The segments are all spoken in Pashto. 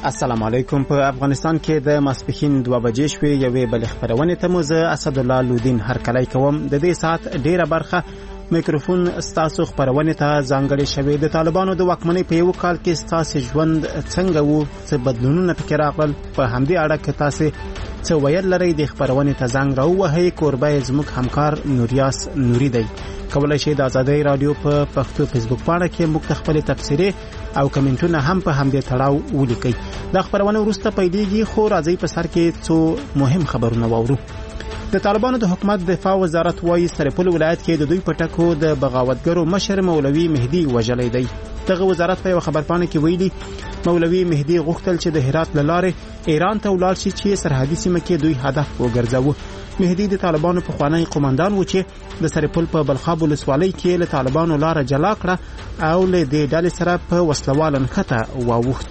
السلام علیکم. په افغانستان کې د ماسپښین 2 بجې شوې یوې بلې خبرونې ته مو زه اسدالله لودین هرکلی کوم. د دې ساعت ډیره برخه میکروفون ستاسو خبرونې ته ځانګړې شوې. د طالبانو د واکمنۍ په یو کال کې ستاسو ژوند څنګه وو، څه بدلونونه پکې راغلل، په همدې اړه کې تاسو څه ویل لرئ د خبرونې ته زنګ راووهئ. کوربه زموږ همکار نوریاس نوري دی. کولای شئ د آزادۍ رادیو په پښتو فیسبوک پاڼه کې موږ ته خپل تبصرې او کمنټونه هم په همدې تړاو ولیکئ. دا خبرونه وروسته پیلېږي، خو راځئ په سر کې څو مهم خبرونه واورو. د طالبانو د حکومت دفاع وزارت وايي سرپل ولایت کې د دوی پټکو د بغاوتګرو مشر مولوي مهدي وژلی دی. دغه وزارت په خبرپاڼه کې ویلي مولوي مهدي غوښتل چې د هرات لاره ایران ته ولاړ شي چې سرحدي سیمه کې دوی هدف وګرځاوه. مهدي د طالبانو په خوانی قوماندان و چې د سرپل په بلخاب ولسوالۍ کې له طالبانو لاره جلا کړه او له دې ډلې سره په وسلواله نښته واوښت.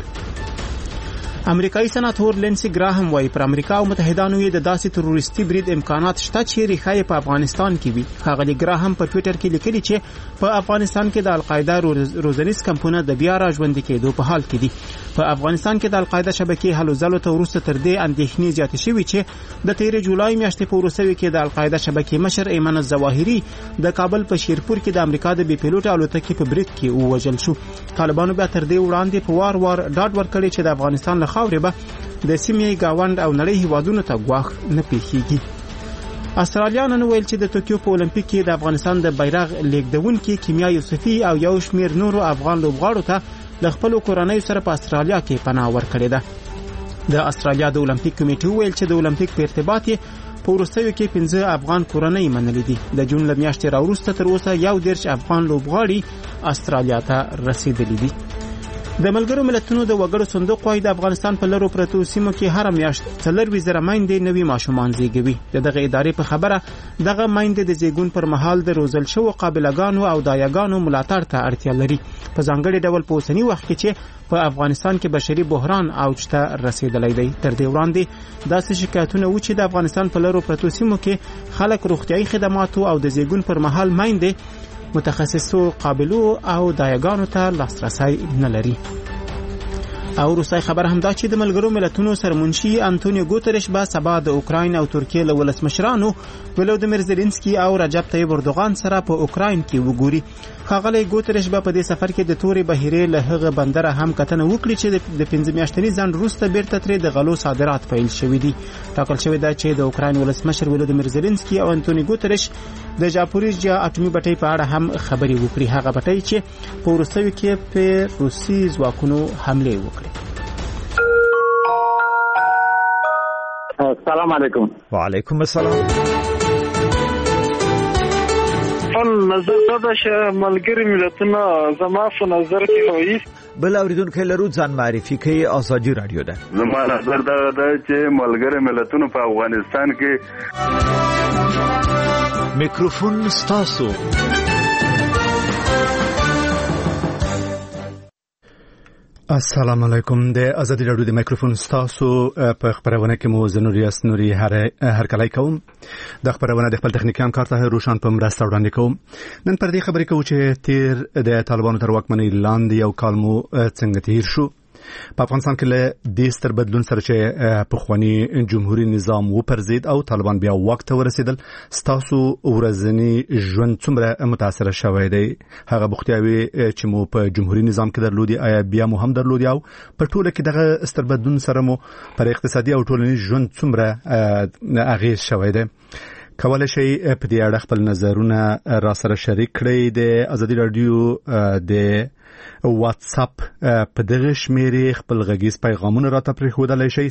امریکایي سناتور لینسی ګراهم وايي پر امریکا او متحدانو یې د داسې تروریستي برید امکانات شته چې ریښه په افغانستان کې وي. ښاغلي ګراهم په ټوئیټر کې لیکلي چې په افغانستان کې د القاعده روزنیز کمپونه د بیا راژوندي کېدو په حال کې دي. په افغانستان کې د القاعده شبکې هلو ځلو ته وروسته تر دې اندېښنې زیاتې شوې چې د 13 جولای میاشتې په وروستیو کې د القاعده شبکې مشر ایمن الظواهري د کابل په شیرپور کې د امریکا د بي پیلوټ الوتکې په برید کې ووژل شو. طالبانو بیا تر دې وړاندې په وار ډاډ ورکړی چې د افغانستان له خاورې به د سیمې گاوند او نړۍ هیوادونو ته ګواښ نه پیښیږي. استرالیا نن ویل چې د توکیو په اولمپیک کې د افغانستان د بیرغ لیږدونکي کیمیا یوسفي او یو شمیر نورو افغان لوبغاړو ته د خپل کورنۍ سره په استرالیا کې پناه ورکړې ده. د استرالیا د اولمپیک کمیټې ویل چې د اولمپیک په ارتباط په وروستیو کې 15 افغان کورنۍ منلې دي. د جون له میاشتې راوروسته تر اوسه 11 افغان لوبغاړي استرالیا ته رسیدلي دي. د ملګرو ملتونو د وګړو صندوق وايي د افغانستان په لرو پرتو سیمو کې هر میاشت 4,000 میندې نوي ماشومان زیږوي. دغه ادارې په خبره دغه میندې د زیږون پر مهال د روزل شوو قابلګانو او دایګانو ملاتړ ته اړتیا لري، په ځانګړي ډول په اوسني وخت کې چې په افغانستان کې بشري بحران اوج ته رسیدلی دی. تر دې وړاندې داسې شکایتونه و چې د افغانستان په لرو پرتو سیمو کې خلک روغتیايي خدماتو او د زیږون پر مهال میندې متخصصو قابلو او دایګانو ته لاسرسی نه لري. او روسي خبر هم دا چې د ملګرو ملتونو سرمنشي انټونیو ګوتریش به سبا د اوکراین او ترکیه له ولسمشرانو ولودیمیر زيلنسکي او رجب طيب اردوغان سره په اوکراین کې وګوري. ښاغلی ګوتریش به په دې سفر کې د تورې بهیرې له هغه بندره هم کتنه وکړي چې د 15 میاشتني ځنډ وروسته بیرته ترې د غلو صادرات پیل شوي دي. ټاکل شوی دی چې د اوکراین ولسمشر ولودیمیر زيلنسکي او انټونیو ګوتریش د جاپوریژیا اټومي بټۍ په اړه هم خبري وکړي، هغه بټۍ چې په وروستیو کې په روسي ځواکونو حمله وکړي. السلام علیکم. وعلیکم السلام. نظر دا چې ملګری ملتونه زما په نظر کې وایي بل اوریدونکو لرو ځان معرفي کوي. آزادي رادیو ده. زما نظر دا چې ملګری ملتونه په افغانستان کې میکروفون ستاسو. السلام علیکم. د آزادي رادیو د میکروفون ستاسو په خبرونه کې مو نوریاس نوري هرکلی کوم. د خبرونه د خپل تخنیکي همکار ته روشن په مرسته وړاندې کوم. نن پر دې خبرې کوو چې تیر د طالبانو تر واکمنۍ لاندې یو کال مو څنګه تیر شو. په افغانستان کې له دې ستر بدلون سره چې پخوانی جمهوریت نظام وپرځید او طالبان بیا واک ته ورسېدل، ستاسو ورځنی ژوند څومره متاثر شوی دی؟ هغه بوختیاوي چې مو په جمهوریت نظام کې درلودي آیا بیا مو هم درلودي او په ټوله کې دغه ستر بدلون سره مو پر اقتصادي او ټولنیز ژوند څومره اغیز شوی دی؟ کولای شئ په دې اړه خپل نظرونه را سره شریک کړئ. د آزادي رادیو د واتس اپ په دغه شمیرې خپل غږیز پیغامونه راته پرېښودلی شئ.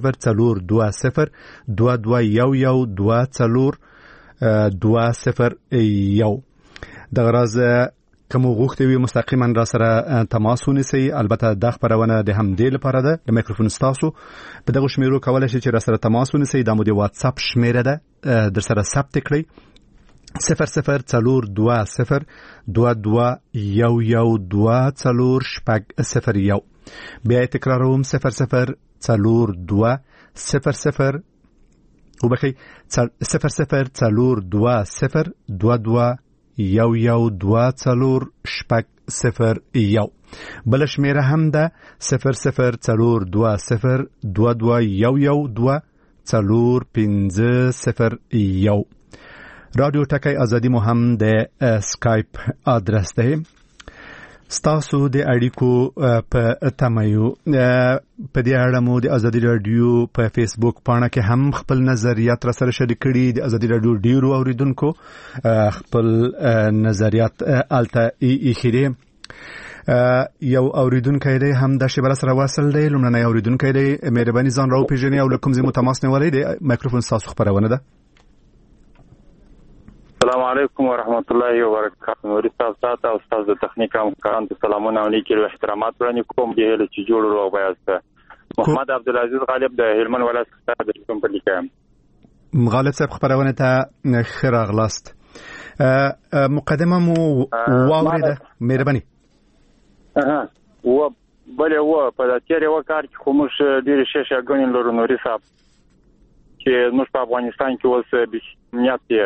002022224201. دغه راز کوم غوښتنې وي مستقیما را سره تماس ونیسئ. البته د خبرونه د همدې لپاره ده د میکروفون ستاسو په دغه شمیرو کولای شئ چې را سره تماس ونیسئ. دا مو د واتس اپ شمیره ده، در سره ثبت کړئ 004222112401. بیا تکراروم 004200 وبخي 0042221124 بل شمیره هم ده 00422211405001. رادیو ټکی ازادي مو هم د اسکایپ ادرس ده. ستاسو د اړیکو په تمایو په دې اړه مو د ازادي رادیو په فیسبوک پاڼه کې هم خپل نظریات را سره شریک کړي. د ازادي رادیو ډیرو اوریدونکو خپل نظریات الته ایخیره. یو اوریدونکو دی هم د شبر سره واصل دی. لمړنی اوریدونکو دی، مهرباني ځان راو پیژنې او لکم زمو تماس نیولې دی. مایکروفون تاسو خبرونه ده. السلام علیکم ورحمۃ اللہ وبرکاتہ. نوري تاسو او استاد د تخنیک همکاران ته سلامونه علیکم او احترامات وړاندې کوم. د هله چې جوړ روغ بیاسته محمد عبدالعزیز غالب د هلمند ولایت څخه د کوم په لیکم. غالب صاحب خبرونه ته خراغلاست. مقدمه مو واوریده، مهرباني. و بل و په تیر وکړ چې کوم ډیر شیشه غنین لرو نوري صاحب چې موږ په افغانستان کې اوس بسمیت دی.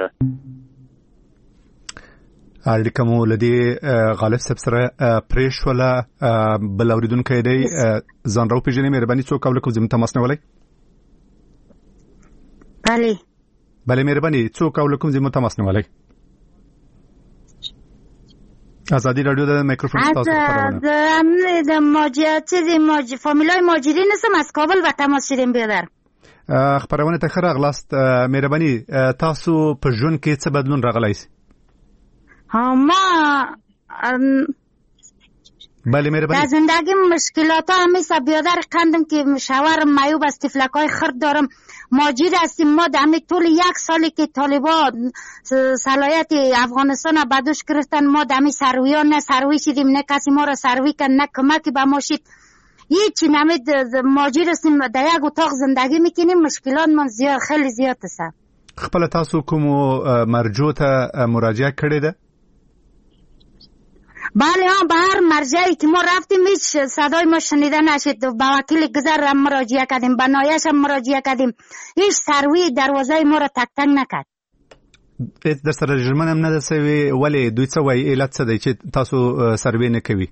اړیکه مو لدی غالب صاحب سره پریش ولا بل اوریدونکو دی ځان راو پیژنې مهرباني څوک او لکه زم تماس نه ولای. بله مهرباني څوک او لکه زم تماس نه ولای. ازادي رادیو د میکروفون تاسو خبرونه د ماجرات فامیلای ماجرین سم از کابل و تماس شدیم بیادر. خبرونه ته خراغلاست. مهرباني تاسو په ژوند کې څه بدلون راغلی سي؟ ما بله مهربانی. در زندگی مشکلات ها همیشه بیادر قندم که شوهرم معیوب از تفلکای خرد دارم. ماجر هستیم. ما در طول 1 سالی که طالبان صلاحیت افغانستان به دوش گرفتن ما در سروی ها نه سروی شدیم، نه کسی ما را سروی کن، نه کمکی به ما شد. هیچی نمید ماجر هستیم. در یک اتاق زندگی میکنیم. مشکلات من خیلی زیاد است. خپل تاسو کوم مرجو ته مراجعه کړی ده؟ بله به هر مرجعی که ما رفتیم هیچ صدای ما شنیده نشد. به وکیل گذر هم مراجعه کردیم، به نایش هم مراجعه کردیم. هیچ سروی دروازه ما را تک تک نکرد. در سره جرمن هم نه سوي. ولی دوی څه وایي علت څه دی چې تاسو سروی نه کوي؟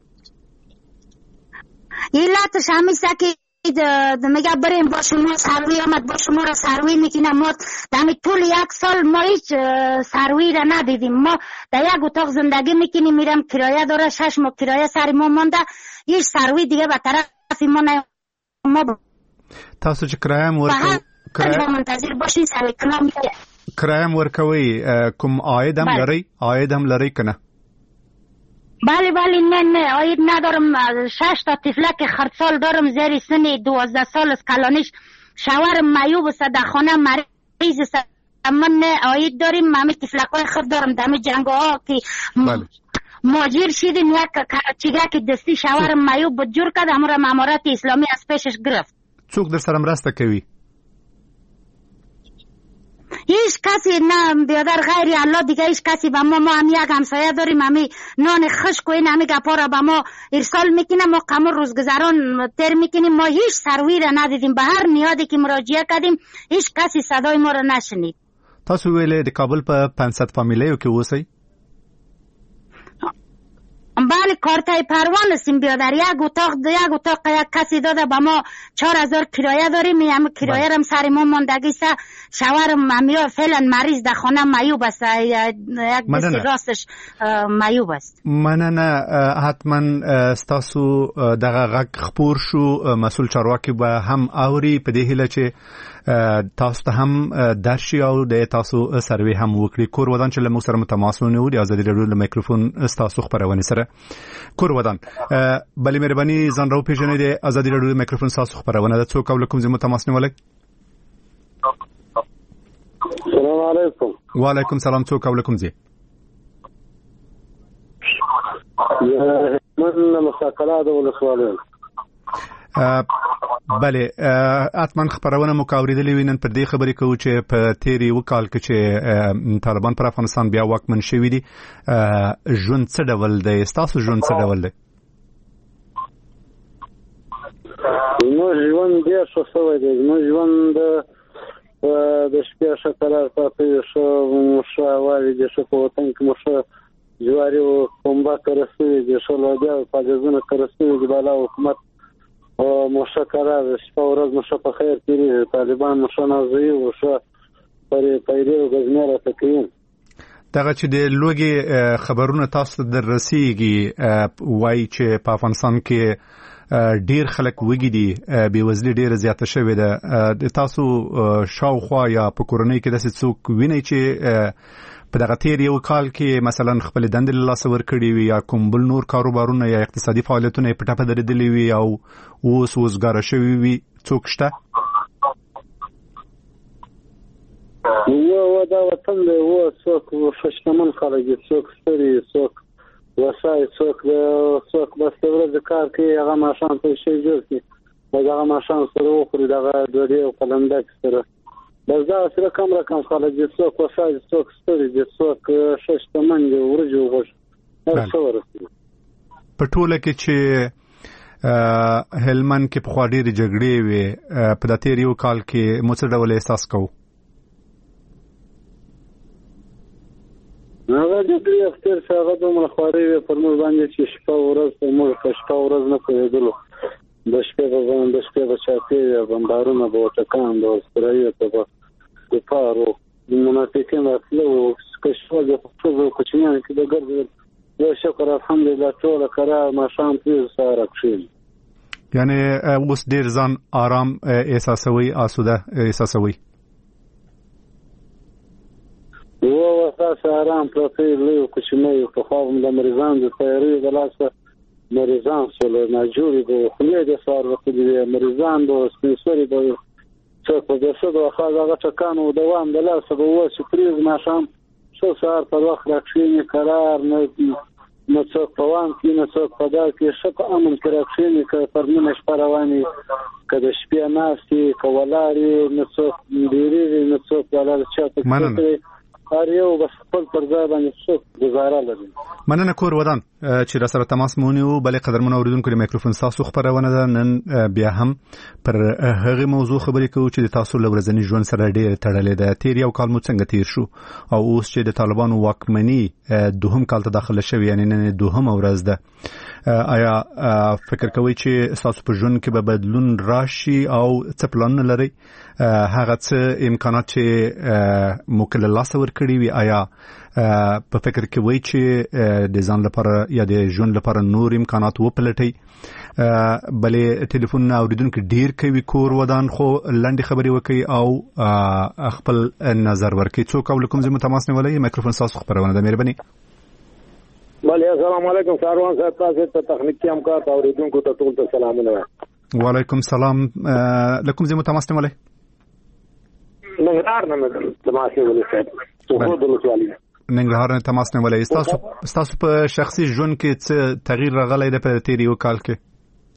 علتش همیشه که میگه بریم با شما سروی آمد، با شما را سروی میکنه. ما در طول 1 سال ما هیچ سروی را ندیدیم. ما در یک اتاق زندگی میکنیم. میرم کرایه داره 6 ماه کرایه سر ما مونده. هیچ سروی دیگه به طرف ما نه. ما تاسو چې کرایه منتظر باشین سروی کلام میکنه. کرایه ورکوي کوم عاید هم لري؟ عاید هم لري کنه؟ بله نه عاید ندارم. 6 تا تفلک خردسال دارم زیر سن 12 سال از کلانش. شوهرم معیوب است، در خانه مریض است. من نه عاید داریم. همه تفلکای خرد دارم. دم جنگ‌ها که ماجر شدیم یک چیگه که دستی شوهرم معیوب بود جور کرد. همون را مامورات اسلامی از پیشش گرفت. څوک در سره مرسته کوي؟ هیچ کسی نه بیادر غیر الله دیگه. هیچ کسی به ما هم یک همسایه داریم. همی نان خشک و این همی گپا را به ما ارسال میکنه. ما قمر روزگذران تر میکنیم. ما هیچ سروی را ندیدیم. به هر نیادی که مراجعه کردیم هیچ کسی صدای ما را نشنید. تاسو ویلې د کابل په 500 فامیلیو کې اوسئ؟ بله کارتای پروان هستیم بیادر. یک اتاق یک کسی داده به ما 4000 کرایه داریم. هم کرایه هم سر ما ماندگی است. شوهرم همیا فعلا مریض در خانه معیوب است. یک دستی راستش معیوب است. مننه. حتما ستاسو دغه غږ خپور شو. مسئول چارواکي به هم اوري په دې هیله چې تاسو ته هم درشي او د تاسو سروي هم وکړي. کور ودان چې موږ سره تماس ونیو د ازادي رادیو له میکروفون تاسو خبرونه سره کور ودان. بلی مهرباني ځان راو پیژنې د ازادي رادیو میکروفون تاسو خبرونه ده. څوک او لکم زمو تماس نیولای؟ السلام علیکم. وعلیکم سلام. څوک او لکم زی؟ من مساکلات ولسوالیان. بله اتمن خبرونه مو کاوریدلې وینن پر دې خبرې کوو چې په تیری وکال کې چې طالبان پر افغانستان بیا واکمن شوي دي. ژوند څه ډول دی؟ ستاسو ژوند څه ډول دی؟ زموږ ژوند ډېر ښه شوی دی. زموږ ژوند د شپې ښه قرار پاتې ښه هوا وي. ښه په وطن کې مو ښه جواري او کوم بمبا کرسوی دي شولادیا پاجزونه کرسوی دي بالا حکومت مشه قرار شپه ورځ مشه په خیر تیری طالبان مشه نازوي او شه پر پیری او غزنه تکین دغه چې د لوګي خبرونه تاسو در رسیږي وای چې په افغانستان کې ډیر خلک وګي دي بیوزلي ډیر زیاته شوې ده د تاسو شاوخوا یا په کورنۍ کې داسې څوک ویني چې په دغه تیر یو کال کې مثلا خپل دندې له لاسه ورکړي وي یا کوم بل نور کاروبارونه یا اقتصادي فعالیتونه په ټاپه درېدلي وي او اوس وزګاره شوي وي څوک شته؟ و دا وطن دی و څوک شتمن خلک دي څوک ستړي څوک وسای څوک بس د ورځې کار کوي هغه ماښام پیسې جوړ کړي هغه ماښام سره وخوري دغه ډوډۍ او قلمدک سره بس دا سره کم رقم خلک دي څوک وسای څوک ستړي دي څوک شتمن دي ورجو غوښ هر څه ورسېږي په ټوله کې چې هلمند کې پخوا ډېرې جګړې وې په دا تیر یو کال کې مو څه ډول احساس کوو؟ هغه د دې اختر څخه دومره خواري وي پر موږ باندې چې شپه ورځ په موږ په شپه ورځ نه کوېدلو د شپې په چاپې بمبارونه به وټکان د استرالیا ته د پارو د منافقین راتلو کشفه د خصوصو کوچنیان کې د ګرځېدل یو شکر الحمدلله ټوله قرار ماښام پرېږ سهار کښېني یعنې اوس ډېر ځان آرام احساسوي آسوده احساسوي و تاسو آرام پرته لوی کوچنی په خو د مریضان د تیاری د لاسه مریضان سره نه جوړي د خلې د سار وخت دي مریضان د سپیشوري د څه په داسه د خاصه ټکانو دوام د لاسه به و سپریز ماشام شو سار په وخت راکښینی قرار نه څوک په وان کې نه څوک په دا کې شپ امن راکښینی که پرمنه شپرواني کله شپه ناشتي کولاري نه څوک ډیری نه څوک ولر چاته هر یو بس خپل پر ځای باندې څه گزاره لري. مننه کور ودان چې را سره تماس مونیو بلې قدرمنو اوریدونکو د میکروفون تاسو خبرونه ده نن بیا هم پر هغه موضوع خبرې کوو چې د تاسو لورځنی ژوند سره ډېر تړلې ده. تیر یو کال مو څنګه تیر شو او اوس چې د طالبانو واکمني دوهم کال ته داخله شوی یعنی نن دوهم ورځ ده آیا فکر کوئ چې تاسو په ژوند کې به بدلون راشي او څه پلان لرئ هغه څه امکانات چې موکل الله سره ورکړي وي آیا په فکر کې وای چې د ځان لپاره یا د ژوند لپاره نور امکانات وپلټي بلې ټلیفون اوریدونکو ډیر کوي کور ودان خو لاندې خبري وکي او خپل نظر ورکي څوک کوم زموږ تماس نیولای میکروفون تاسو خبرونه ده مهرباني. بله السلام علیکم ساروان صاحب تاسو ته تخنیکی همکار اوریدونکو ته ټول ته سلامونه. وعلیکم السلام لکم زموږ تماس نیولای ننګرهار نه تماس نیولای صاحب خو دلته ننګرهار نه تماس نیولای تاسو په شخصي ژوند کې څه تغییر راغلی دی په تیر یو کال کې؟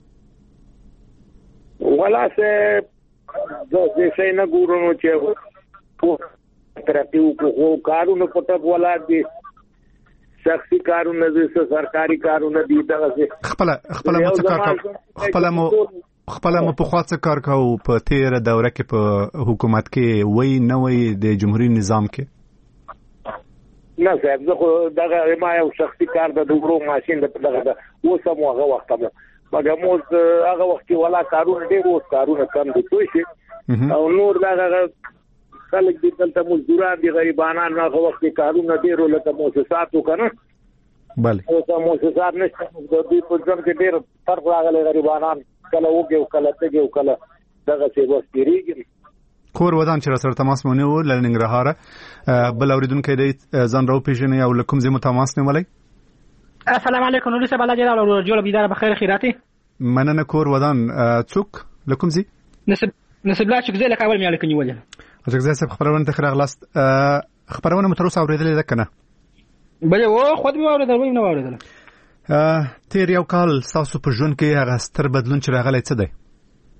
ولا څه د څه نه ګورونو چې په ترتیب کو کارونه پټ ولا دي شخصي کارونه دي سرکاري کارونه دي دا خپل مو په خاطر کار کوو په تیر دوره کې په حکومت کې وای نه وای د جمهوریت نظام کې نه صاحب زه خو دغه ما یو شخصي کار د دوبرو ماشين دغه اوس هم هغه وخت مو مګر مو هغه وخت ولا کارونه ډېر اوس کارونه کم دي توي شي او نور دغه خلک دي دلته مزدوران دي غریبانان هغه وخت کارونه ډېر لکه مؤسسات وکنه بله او مؤسسات نشته د دې په ځم کې ډېر فرق راغلی غریبانان کله وګو کله تګو کله دغه څه وستریږي. کور ودان چې سره تماس مونږ و لنګرهار بل اوریدونکو دې ځان راو پیژنې او لکم زمو تماس نیولای. السلام علیکم نور صاحب الله جلال او جوړ بيدار بخیر خیراتی. مننه کور ودان څوک لکم زی نسب الله چې زه لکه اول مې الکه نیولای. اجازه زه صاحب خبرونه ته خلاص خبرونه متروس اوریدلې ده کنه؟ بله و خود مې اوریدل و نه اوریدل. تیر یو کال تاسو په ژوند کې هغه ستر بدلون چې راغلی څه دی؟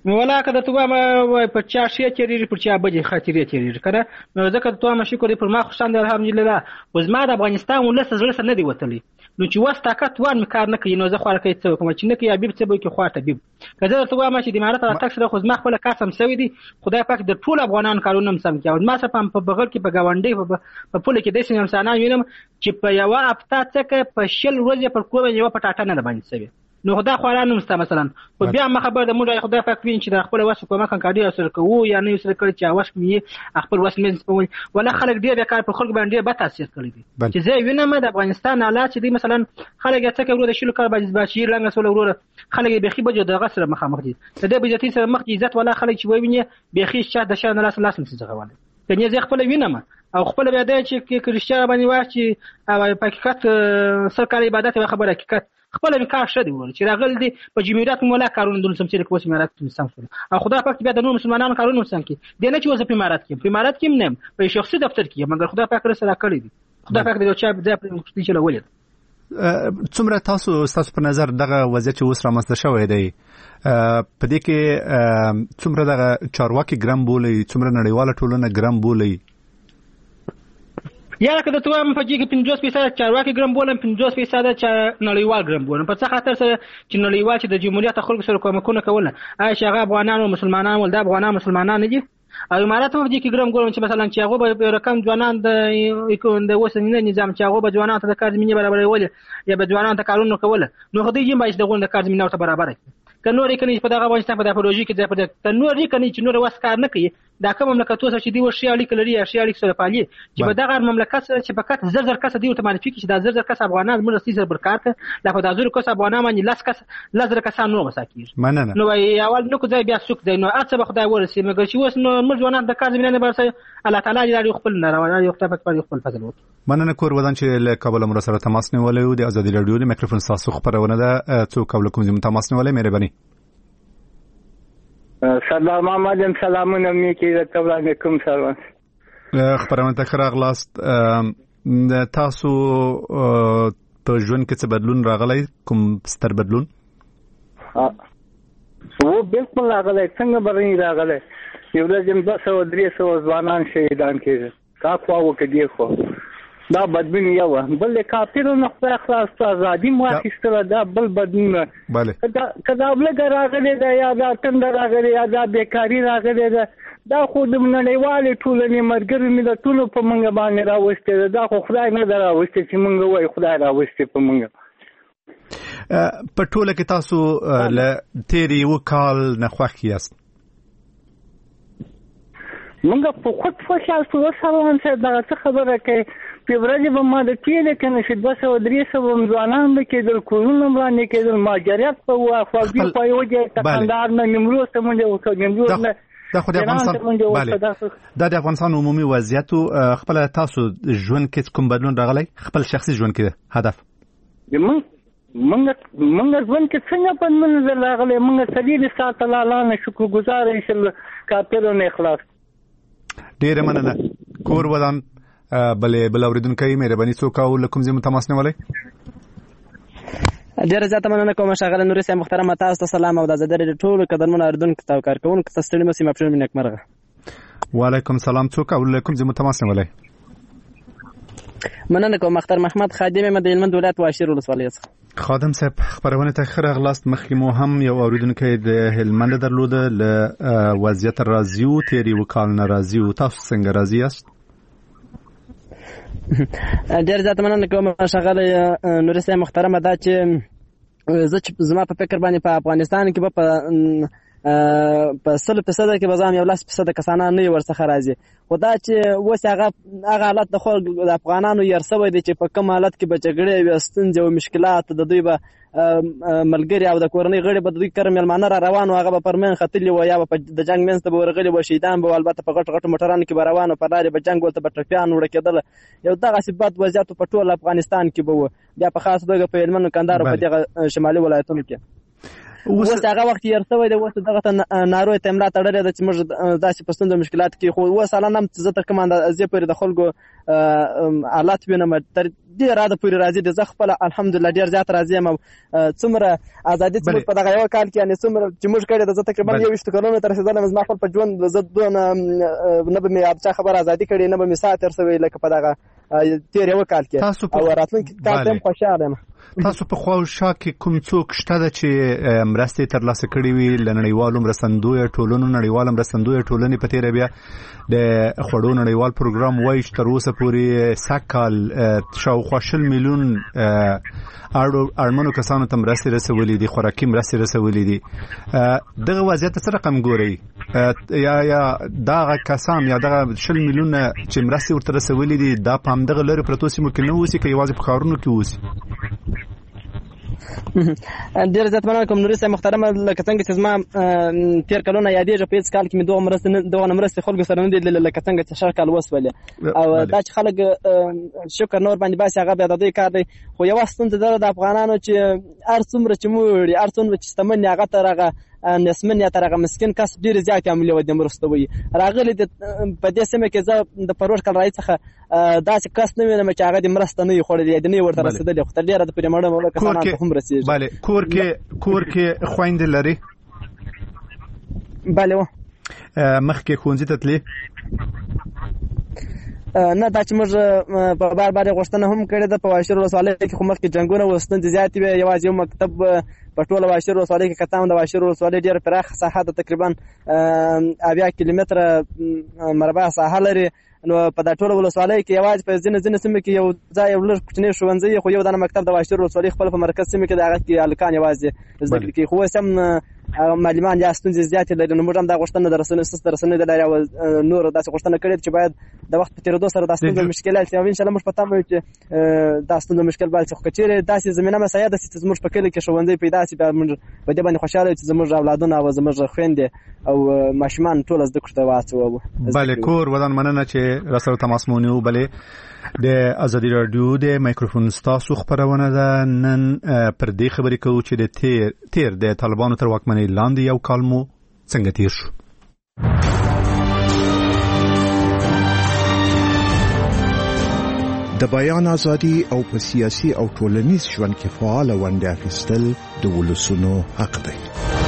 ولا که درته وایم په چا ښې تېرېږي پر چا بدې خاطرې تېرېږي که نه نو ځکه درته وایم شکر دی پر ما خوشحال دی الحمدلله خو زما د افغانستان ولس زړه سره نه دی وتلی نو چې وس طاقت وان مې کار نه کوي نو زه خو هلکه څه وکړم چې نه کوي حبیب څه به وکړي خوا طبیب که زه درته وایم چې د امارت راتګ سره خو زما خپله کار سم سوی دی خدای پاک د ټولو افغانانو کارونه هم سم کړي او زما سره په بغل کې په ګاونډۍ په پوله کې داسې انسانان وینم چې په یوه هفته څکه په 100 ورځې پر کور باندې یوه پټاټه نه ده باندې سوې نو خدای خو نه مسته مثلا خو بیا ما خبر د موږ خدای پاک وین چې د خپل وس کومه کنکاډي سره کوو یا نه سره کړی چې واش می خپل وس مې سپوي ولا خلک ډیر بیکار پر خلک باندې به تاثیر کړی دي چې زه وینم د افغانستان حالات چې دي مثلا خلک یې څنګه ورو د شلو کار باندې باشي لنګ سره ورو خلک به خي بجو دغه سره مخامخ دي د دې بجتی سره مخ عزت ولا خلک چې ویني به خي شته د شان لاس څه غواړي کني زه خپل وینم او خپل بیا د چې کرشتیا باندې واچي او حقیقت سرکاري عبادت خبره حقیقت خپل می کار شته ور چې راغل دي په جمهوریت مولا کارونه دل سم چې کوم امارات کې سم شول او خدای پاک بیا د نور مسلمانانو کارونه سم کې دی نه چې وځي په امارات کې نه په شخصي دفتر کې مګر خدای پاک سره کړی دي خدای پاک دې چا ځای پر مخکې چلولې څومره تاسو په نظر دغه وضعیت اوس رامنځته شوی دی په دې کې څومره دغه چارواکي ګرام بولي څومره نړیواله ټولنه ګرام بولي یا که د توام په دې کې 50% چارواکي ګرام بولم 50% نړیوال ګرام بولم په څه خاطر سره چې نړیوال چې د جمهوریت خلکو سره کومکونه کوله هغه افغانان او مسلمانان ول د افغانان مسلمانان دي او امارات په دې کې ګرام بولم چې مثلا چې هغه به رقم ځوانان د وسنی نظام چې هغه به ځوانان ته د کار زمينه برابرول یا به ځوانان ته کارونه کوله نو خدای یې مایش دغه د کار زمينه ته برابر کړي کنور کني په دغه افغانستان په د پروژې کې د کنور کني چې نور وس کار نه کوي دا کوم مملکتونه چې دی ورشي اړیکې لري شي اړیکې سره پالي چې په دغه مملکت سره چې فقط زر کس دی ته معرفي چې دا زر کس افغانان موږ سره برکات لا په دازور کس افغانان باندې لاس کس لزر کسان نو مساکیر نو اول نو کو ځای بیا سوق دی نو اڅه به خدای ورسي مګر چې وس نو موږ ځوانان د کار زمينه برسه الله تعالی دې خپل نه روانه یو خدای په خپل فضل وکړي مننه کور ودان چې له کابل مر سره تماس نیولې او د ازادي رادیو د میکروفون تاسو خبرونه ده څوک کابل کوم زموږ تماس نیولې مهرباني سلام علیکم سلامونه مې کې تبلیغ کوم سره خبرونه ته راغلاست تاسو په ژوند کې څه بدلون راغلی کوم ستر بدلون وو بالکل راغلی څنګه برني راغلی یو ورځ 200-300 ځوانان شهیدان کېږي کا خو وکړي خو دا بدبین یو بل کافرونو خپل اخلاص آزادي مو اخیستله دا بل بدبین bale کدا بل راغلی دا یا دا تند راغلی یا دا بیکاری راغلی دا خو د نړیوالې ټولنې مرګري ملتونو په منګه باندې راوستي دا خو خدای نه راوستي چې منګه وای خدای راوستي په منګه په ټوله کې تاسو له تیری وکال نه خوښ یاست منګه په خود خوشاله شو سره دا څه خبره کوي په ورځ به ما د کېله کنه چې 200-300 ځوانان به کېدل کورونه باندې کېدل ماجریت په واخوږي په یو ځای تکندار نه نیمروز ته مونږ وکړو نیمروز نه دا خو د افغانستان دا د افغانستان عمومي وضعیت خپل تاسو ژوند کې کوم بدلون راغلی خپل شخصي ژوند کې هدف منګ ژوند کې څنګه په منځ راغلی منګ سړي سات الله نه شکر گزار ایشل کاپیرو نه اخلاص ډیر مننه کور ودان بل اوریدونکو مهرباني څوک او لکم زموږ تماس نیولای ډیر زیاته مننه کوم شغله نوري سم محترم تاسو ته سلام او د زدر ټول قدرمن اوریدونکو ته کارکونکو تاسو ته مسیم اپشن منک مرغه وعلیکم سلام څوک او لکم زموږ تماس نیولای مننه کوم مختار محمد خادم مد علم دولت واشیر ولسوالۍ څخه خادم صاحب خبرونه ته خره غلاست مخکې مو هم یو اوریدونکو د هلمند درلوده ل وضعیت راضیو تیری وکال ناراضی او تاسو څنګه راضی یاست ډیر زیات مننه کوم شغله نور سه محترمه دا چې زما په فکر باندې په افغانستان کې په 100% کې بزام یو 10% کسانان نه ورڅخه راځي خدا چې وس هغه حالت د خلک د افغانانو يرسوي دي چې په کوم حالت کې بچګړې وستنځ او مشکلات د دوی به ملګری او د کورنۍ غړي به دوی کار ملمانه را روان او هغه په پرمن خطلې و یا په د جنگ منځ ته ورغلي و شهیدان به البته په غټ موټرانو کې روانو په لارې به جنگ ولته بټرفیان وړ کېدل یو دغه سبات وضعیت په ټول افغانستان کې به بیا په خاص توګه په هلمند کندهار او په دغه شمالي ولایتونو کې اوس هغه وخت یې ارسوي د اوس دغه ناروې ته املا تړلې ده چې موږ داسې په ستونزو مشکلات کې خو اوس حالا هم زه تر کومه اندازې پورې د خلکو حالات وینم تر ډېر راده پورې راځي د زه خپله الحمدلله ډېر زیات راضي یم او څومره ازادي چې موږ په دغه یوه کال کې یعنې څومره چې موږ کړې ده زه تقریبا 21 کلونو ته رسېدلی یم زما خپل په ژوند زه دونه نه به مې چا خبره ازادي کړې نه به مې ساعت تېر شوی لکه په دغه تېر یوه کال کې او راتلونکي کال ته هم خوشحاله یم. تاسو په خواوشا کې کوم څوک شته ده چې مرستې ترلاسه کړې وي له نړیوالو مرستندویه ټولنو نړیواله مرستندویه ټولنې په تېره بیا د خوړو نړیوال پروګرام وایي چې تر اوسه پورې سږ کال شاوخوا 20 میلیون اړمنو کسانو ته مرستې رسولې دي خوراکي مرستې رسولې دي دغه وضعیت څه رقم ګورئ یا دغه کسان یا دغه 20 میلیونه چې مرستې ورته رسولې دي دا په همدغه لرې پرتو سیمو کې نه اوسي که یوازې په ښارونو کې اوسي؟ ډېر زیات مننه کوم نوري صاحب محترمه لکه څنګه چې زما تېر کلونه یادېږي په هېڅ کال کې مې دغه مرستې خلکو سره نه دي لیدلې لکه څنګه چې شل کال وسولې او دا چې خلک شکر نور باندې باسي هغه بیا د دوی کار دی خو یوه ستونزه دا د افغانانو چې هر څومره چې موړي هر څومره چې شتمن یې هغه تر هغه نسمن یا تر هغه مسکین کس ډېرې زیاتې عملې ودې مرسته وي راغلي په دې سیمه کې زه د پروړ کال راهیسې څخه داسې کس نه وینم چې هغه د مرسته نه وي خوړلې یا د نه یې ورته رسېدلې خو تر ډېره د پرې مړه مړه کسانو ته هم رسېږي. بله کور کې خویندې لري؟ بله و مخکې ښوونځي ته تلې؟ نه دا چې موږ په بار بار غوښتنه هم کړې ده په واشر ولسوالۍ کې خو مخکې جنګونه و ستونزې زیاتې وې یوازې یو مکتب په ټوله واشر ولسوالۍ کې کته هم د واشر ولسوالۍ ډېره پراخه ساحه ده تقریبا 80 کیلومتره مربع ساحه لري نو په دا ټوله ولسوالۍ کې یوازې په ځینې سیمو کې یو ځای یو لږ کوچنی ښوونځی خو یو دانه مکتب د واشر ولسوالۍ خپل په مرکز سیمه کې د هغه کې هلکان یوازې زده کړې کوي خو اوس هم معلمان یا ستونزې زیاتې لري نو موږ هم دا غوښتنه د رسنیو د لارې او نور داسې غوښتنه کړې چې باید د وخت په تېرېدو سره دا ستونزه مشکلات او انشاءالله موږ په تمه یو چې دا ستونزه مشکل باید خو که چېرې داسې زمینه مساعده شي چې زموږ په کلي کې ښوونځی پیدا شي بیا موږ په دې باندې خوشحاله یو چې زموږ اولادونه او زموږ خویندې او ماشومان ټول زده کړو ته واچوو. بله کور ودان مننه چې راسره تماس مو ونیو. بلې د ازادي راډیو د مایکروفون ستاسو خپرونه ده نن پر دې خبرې کوو چې د تیر د طالبانو تر واکمنۍ لاندې یو کال مو څنګه تیر شو. د بیان ازادي او په سیاسي او ټولنیز ژوند کې فعال ونډه اخیستل د ولسونو حق دی.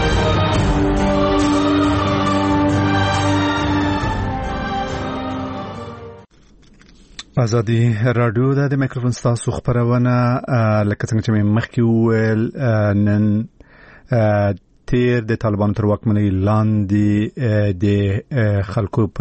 ازادي راډیو د مایکروفون ستاسو خپرونه لکه څنګه چې مخکې وویل نن تیر د طالبانو تر واکمنۍ لاندې د خلکو په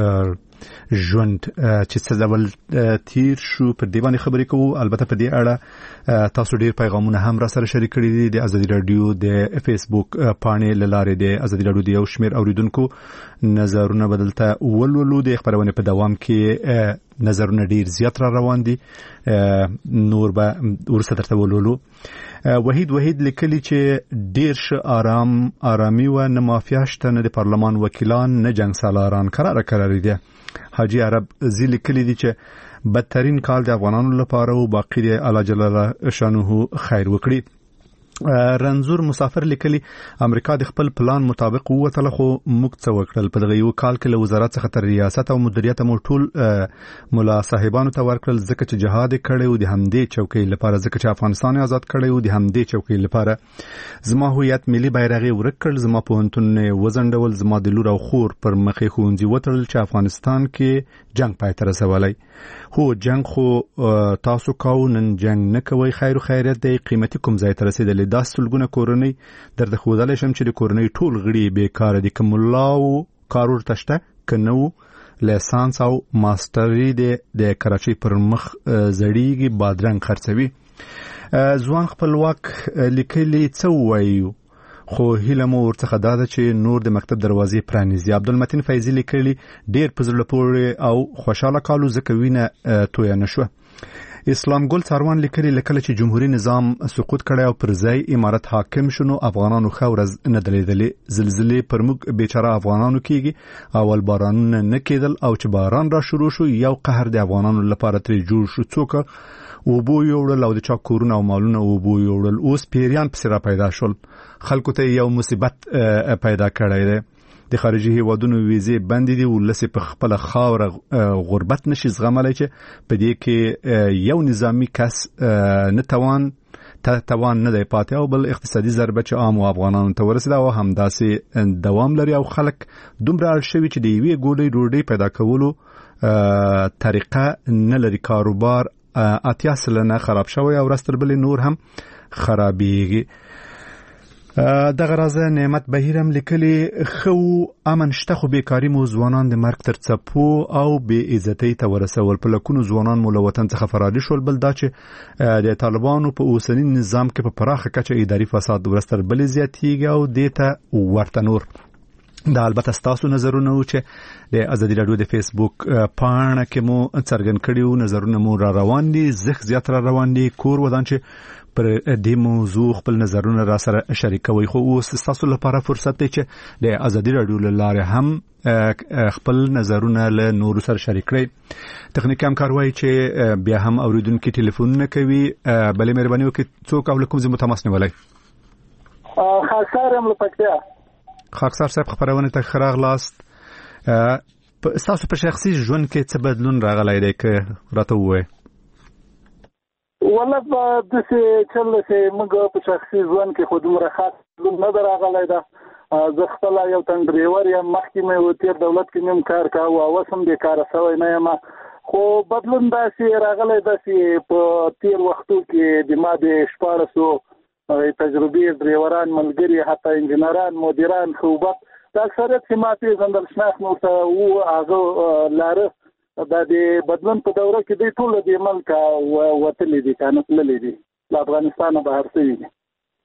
ژوند چې څه ډول تیر شو په دې باندې خبرې کوو. البته په دې اړه تاسو ډیر پیغامونه هم را سره شریک کړي دي د ازادي راډیو د فیسبوک پاڼې له لارې د ازادي راډیو د یو شمېر اوریدونکو نظرونه بدلته ولولو. د خبرونه په دوام کې نظرونه ډیر زیات را روان دي نور به ورسره درته ولولو. وحید لیکلي چې ډیر ش آرامي و نه مافیا شته نه د پارلمان وکیلان نه جنگ سالاران قرار دي. حاجی عرب زی لیکلي دي چې بدترین کال د افغانانو لپاره او باقی د الله جل شانه خیر وکړي. رنزور مسافر لیکلي امریکا د خپل پلان مطابق وته خو موږ څه وکړل په دغه یو کال کې له وزارت څخه تر ریاست او مدیریت مو ټول ملا صاحبانو ته ورکړل ځکه چې جهاد کړي او د همدې چوکۍ لپاره ځکه چې افغانستان آزاد کړي او د همدې چوکۍ لپاره زما هویت ملي بیرغ ورکړل زما پوهنتون وزندول زما د لور او خور پر مخې خوندې وتړل چې افغانستان کې جنگ پای ته رسولای. هو جنگ خو تاسو کاو نن جنگ نه کوي خیر او خیرت دی قیمتي کوم ځای ته رسیدل دا سلګونه کورنۍ درته خودلې شم چې د کورنۍ ټول غړي بیکاره دي کوم لاو کارور تشته کنو لیسانس او ماستری د کراچۍ پر مخ زړیږي بادرنګ خرڅوي. ځوان خپلواک لیکلي څه وایو خو هیله مو ورڅخه دا ده چې نور د مکتب دروازې پرانیزي. عبدالمتین فیضی لیکلي ډیر په زړه پورې او خوشاله کالو ځکه وینه تویا نشوه. اسلام ګل څاروان لیکلي لکه چې جمهوریت نظام سقوط کړي او پر ځای امارت حاکم شونو افغانانو خورز نه دلیدلې زلزلې پر موږ بیچاره افغانانو کېږي اول بارانونه نه کېدل او چې باران را شروع شو یو قهر د افغانانو لپاره ترې جوړ شو څوک وبو یوړل او د چا کورونه او مالونه وبو یوړل. اوس پیریان پسې را پیدا شول. خلکو ته یو مصیبت پیدا کړی دی. د خارجي هیوادونو ویزې بندې دي. ولسی په خپل خاور غربت نشي زغملای چې په دې کې یو نظامی کس توان نه دی پاتې او بل اقتصادي ضربه چې عام افغانانو ته ورسېده او همداسې دوام لري او خلک دومره اړ شوي چې د یوې ګولۍ ډوډۍ پیدا کولو طریقه نه لري. کاروبار 80% خراب شوی او ورځ تر بلې نور هم خرابېږي. دغه رازه نعمت بهیر هم لیکلي خو امن شته خو بیکاری مو ځوانان د مرګ تر څپو او بې عزتۍ ته ورسول. په لکونو ځوانان مو له وطن څخه فراري شول. بل دا چې د طالبانو په اوسنی نظام کې په پراخه کچه اداري فساد ورځ تر بلې زیاتېږي او دې ته ورته نور. دا البته ستاسو نظرونه و چې د ازادي راډیو د فیسبوک پاڼه کې مو څرګند کړي نظرونه مو را روان دي. زخ زیات را روان دي. کور ودان چې پر دې موضوع خپل نظرونه را سره شریکوي. خو اوس تاسو لپاره فرصت دی چې د ازادي راډیو له لارې هم خپل نظرونه له نورو سره شریک کړئ. تخنیکي همکار وایي چې بیا هم اوریدونکو ټلیفونونه کوي. بلې مهرباني وکړئ څوک او کوم ځای مو تماس نیولای؟ خاکسار هم له پکتیا. خاکسار صاحب خبرونه ته ښه راغلاست. تاسو په شخصي ژوند کې څه بدلون راغلی دی که راته ووایئ؟ والله داسې چل چې موږ په شخصي ژوند کې خو دومره خاص بدلون نه دی راغلی ده. زه خپله یو تن ډریور یم. مخکې مې تېر دولت کې مې کار کاوه او اوس هم بېکاره سوی نه یم. خو بدلون داسې راغلی ده چې په تېر وختو کې د ما د 1400 تجربې ډریوران ملګري حتی انجینران مدیران خوبت د اکثریت چې ما پېژندل شناخت مې ورته هغه لاره دا د بدلون په دوره کې دوی ټول د ملک وتلي دي که نه تللي دي له افغانستانه بهر شوي دي.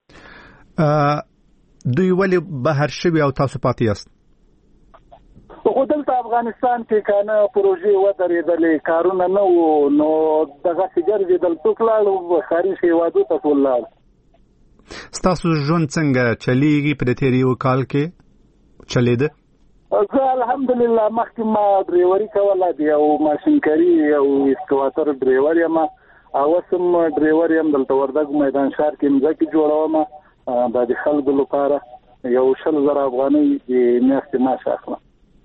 دوی ولې بهر شوي او تاسو پاتې یاست؟ خو دلته افغانستان کې که نه پروژې ودرېدلې کارونه نه وو نو دغسې ګرځېدل څوک لاړو خارج هېوادو ته ټول لاړ. ستاسو ژوند څنګه چلیږي په دې تېر یو کال کې چلیده؟ زه الحمدلله مخکې ما ډریوري کوله د یو ماشینکري او اسکواتر ډریور یم. اوس هم ډریور یم. دلته وردګ میدان ښار کې مځکې جوړوم. دا د خلکو لپاره 100,000 افغانۍ د میاشتې معاش اخلم.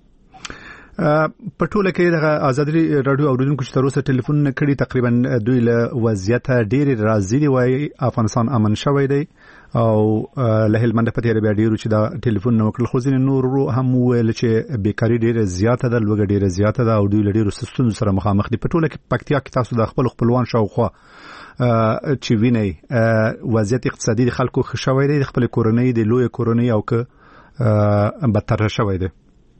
په ټوله کې د ازادي راډیو اوریدونکو چې تر اوسه ټلیفون کړي تقریبا دوی له وضعیت ډېر راضي دي. وایي افغانستان امن شوی دی او له هلمند په تیر بیا ډیرو چې دا ټلیفون نو کړل. خو ځینې نور هم ویل چې بیکاری ډیره زیاته ده لوګه ډیره زیاته ده او دوی له ډیرو ستونزو سره مخامخ دي. په ټوله کې پکتیا کې تاسو د خپل خپلوان شاوخوا چې ویني وضعیت اقتصادي د خلکو ښه شوی دی د خپل کورنۍ د لوی کورنۍ او که بدتر شوی دی؟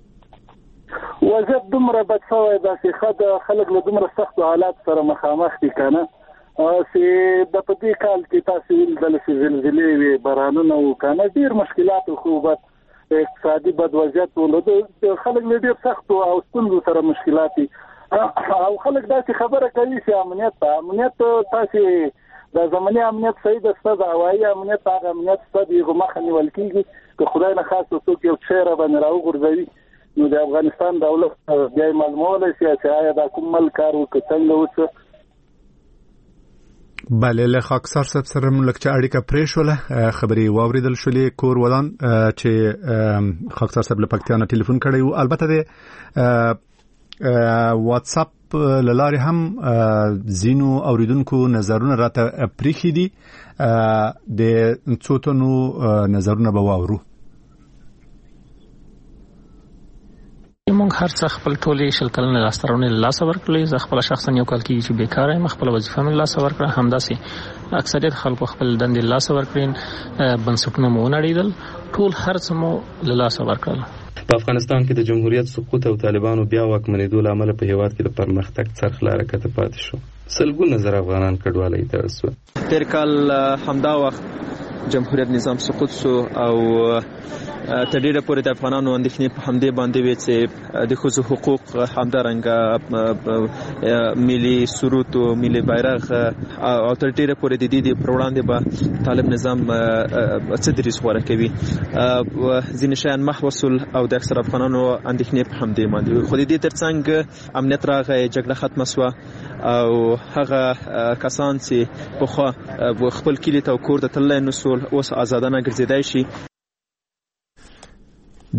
وضعیت دومره بد شوی ده چې خلک له دومره سختو حالات سره مخامخ دي که نه. چې د په دې کال کې تاسو ولیدل چې زلزلې وي بارانونه وو که نه ډېر مشکلات خو بد اقتصادي بد وضعیت و خلک له ډېر سختو او ستونزو سره مشکلات دي او خلک داسې خبره کوي چې امنیت تاسې د زماني امنیت صحیح ده ستا د هوایي امنیت هغه امنیت ستا د هغو مخه نیول کېږي که خدای نه خاص څوک یو شی را باندې راوغورځوي نو د افغانستان دولت بیا یې معلومولی شي چې آیا دا کوم ملک کار وکړه څنګه وڅه. بله له خاکسار صاحب سره مو لکه اړیکه پرې شوله خبرې واوریدل شولې کور ودان چې خاکسار صاحب له پکتیا نه ټلیفون کړی و. البته د واتس اپ له لارې هم ځینو اوریدونکو نظرونه راته پریښي دي. د څو تنو نظرونه به واورو. موږ هر څه خپل ټولې شل کلنې لاسته راوړنې له لاسه ورکړلې. زه خپله شخصا یو کال کېږي چې بیکاره یم. خپله وظیفه مې له لاسه ورکړه. همداسې اکثریت خلکو خپل دندې له لاسه ورکړې. بنسټونه مو ونړېدل. ټول هر څه مو له لاسه ورکړل. په افغانستان کې د جمهوریت سقوط او طالبانو بیا واکمنېدو له امله په هېواد کې د پرمختګ څرخ لاره کته پاتې شو. سلګونه زره افغانان کډوالۍ ته ورسول. تېر کال همدا وخت جمهوریت نظام سقوط شو او تر ډیره پورې د افغانانو اندېښنې په همدې باندې وي چې د ښځو حقوق همدارنګه ملي سرود او ملي بیرغ او تر ډیره پورې د دې پر وړاندې به طالب نظام څه دریځ غوره کوي. ځینې شیان محوصل او د اکثر افغانانو اندېښنې په همدې باندې وي. خو د دې ترڅنګ امنیت راغی، جګړه ختمه شوه او هغه کسان چې پخوا خپل کلي ته او کور ته تللی نسول اوس آزادانه ګرځېدای شي. د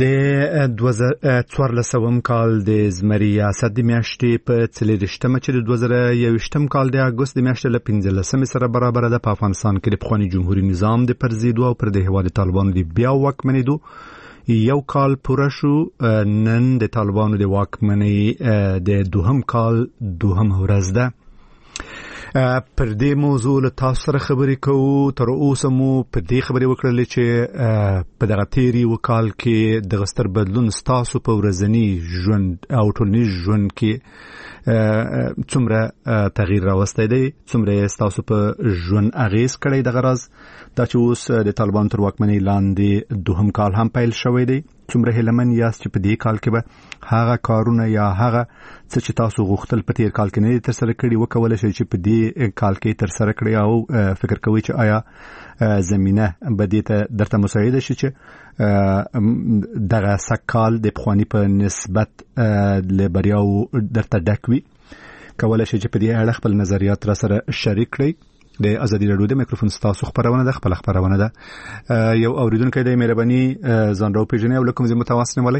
2014 کال د زمري ریاست د میاشتې په 23مه چې د 2021 کال د اگست د میاشتې له 15 سره برابر ده په افغانستان کې د پخوانی جمهوریت نظام د پرزیدو او پر د هواد طالبانو د بیا واکمنېدو یو کال پوره شو. نن د طالبانو د واکمنۍ د دوهم کال دوهم ورځ ده. پر دې موضوع له تاسو سره خبرې کوو. تر اوسه مو په دې خبرې وکړلې چې په دغه تیری وکال کې د غستر بدلون ستاسو په ورځنی ژوند او ټولنیز ژوند کې څومره تغییر راوستی دی، څومره ستاسو په ژوند اغیز کړی د غرض دا چې اوس د طالبان تر واکمنۍ لاندې دوهم کال هم پیل شوی دی. څومره هیلمن یاست چې په دې کال کې به هغه کارونه یا هغه څه چې تاسو غوښتل په تیر کال کې نه تر سره کړي وکولای شئ چې په دې کال کې تر سره کړي او فکر کوئ چې آیا زمينه به دې ته درته مساعده شي چې دغه سکال د پخوانی په نسبت لبریاو درته ډکوي. کولای شئ چې په دې اړه خپل نظریات را سره شریک کړئ. د ازادي رادیو د میکروفون ستاسو خبرونه ده، خپل خبرونه ده. یو اوریدونکو د مهرباني ځان راو پیژنې او لکم زموږ متواصل ولای.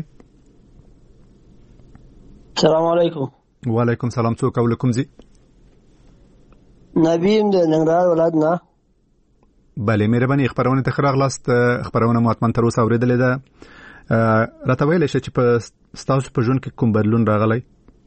السلام علیکم. وعلیکم سلام. څوک او لکم زی؟ نبیم د ننګرهار ولایت نه. بله مهرباني خبرونه ته خراغلاست. خبرونه مو اتمن تر اوسه اوریدلې ده. راته ویل شي چې په ستاسو په ژوند کې کوم بدلون راغلی؟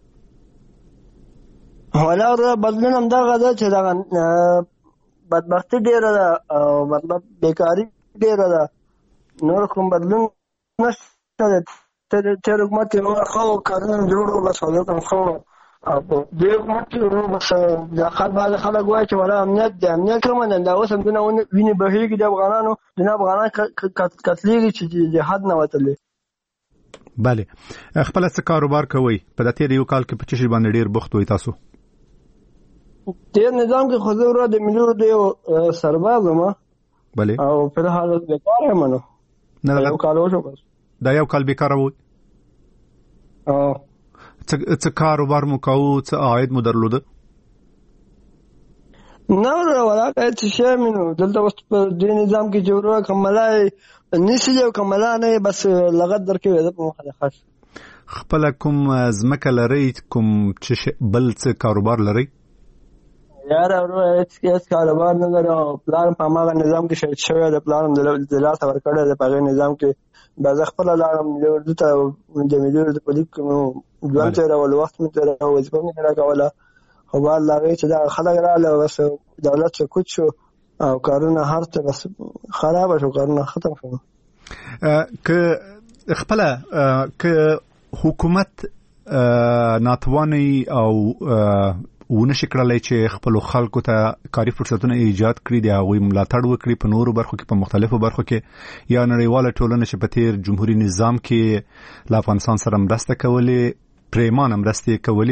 ولا بدلون هم دغه ده چې دغه بدبختی ډیره ده او مطلب بیکاری ډیره ده. نور کوم بدلون نشته. تر حکومت نو خو کارونه جوړو بس ولکم خو او دې حکومت نو بس د خلک وایي چې ولا امنیت د امنیت کوم نه دا اوس هم نه ویني بهيږي د افغانانو د افغانان کتلېږي چې جهاد نه وتلې. بله خپل څه کاروبار کوي په دې یو کال کې په چشي باندې ډیر بوخت وي تاسو؟ تیر نظام کې حضور د مليونو د سرباز ما بله او په حالت بیکار هم نو نه یو کال وشو بس دا یو کال بیکار وو. څه کاروبار مو کوو، څه عاید مو درلوده؟ نه ولا هیڅ شی منو دلته اوس په دې نظام کې جوړه کملای نشي یو کملانه بس لغت درکې ده په مخالفت. خپل کوم زمکه لري کوم چې بل څه کاروبار لري؟ یار اورو هیڅ کاروبار نه لري. پلان په هغه نظام کې شهید شوی د پلان د لاس ورکړل د په نظام کې باز خپل لاړم ورته د مليونو د پولیس ځوان تر ول وخت مې تر وظیفه مې نه کوله. خو بل لاغې چې دا خلک رااله بس دولت څخه کوڅ شو او کارونه هر څه بس خراب شو، کارونه ختم شو. که خپل که حکومت ناتواني او ونشي کړلای چې خپل خلکو ته کاري فرصتونه ایجاد کړي دی هغه ملاتړ وکړي په نورو برخو کې په مختلفو برخو کې یا نړیواله ټولنه چې په تیر جمهوریت نظام کې له افغانستان سره مرسته کولې پریمانه مرسته کولې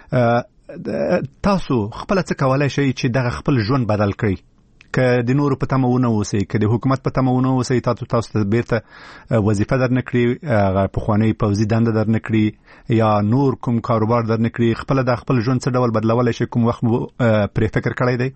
تاسو خپل څه کولای شئ چې دغه خپل ژوند بدل کړئ؟ که د نورو په تمه ونه اوسئ، که د حکومت په تمه ونه اوسئ، تاسو ته بیرته وظیفه در نه کړي، پخوانۍ پوځي دنده در نه کړي یا نور کوم کاروبار در نه کړي، خپل د خپل ژوند څه ډول بدلولی شئ؟ کوم وخت پرې فکر کړی دی؟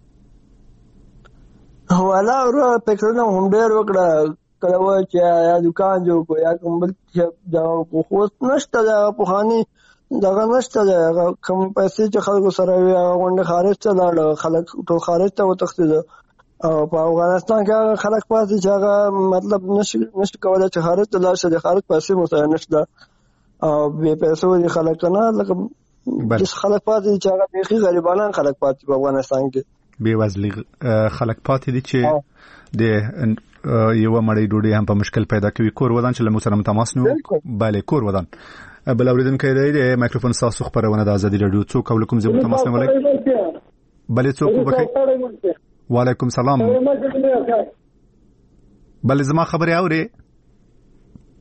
والا ورو فکرونه هم ډېر وکړه. کله وایي چې یا دوکان جوړ کړو یا کوم بل دا خو نشته دا پخواني دغه نشته دا کوم پیسې چې خلکو سره وي هغه غونډه خارج ته لاړ، خلک ټول خارج ته وتښتېد او په افغانستان کې هغه خلک پاتې چې هغه مطلب نشي کولای چې خارج ته لاړ شي. د خارج پیسې مساوي نشته او بې پیسو دي خلک نه لکه خلک پاتې چې هغه بیخي غریبانان خلک پاتې په افغانستان کې بې وزلي خلک پاتې دي چې د یو مړی ډوډۍ هم په مشکل پیدا کوي. کور ودان چې له مو سره تماس نو بله کور ودان بل اوریدونکو دی د مایکروفون تاسو خبرونه د ازادي رادیو څوک او کوم زموږ تماس نه ولای بل څوک وبخي. وعلیکم سلام. بل زما خبري اوري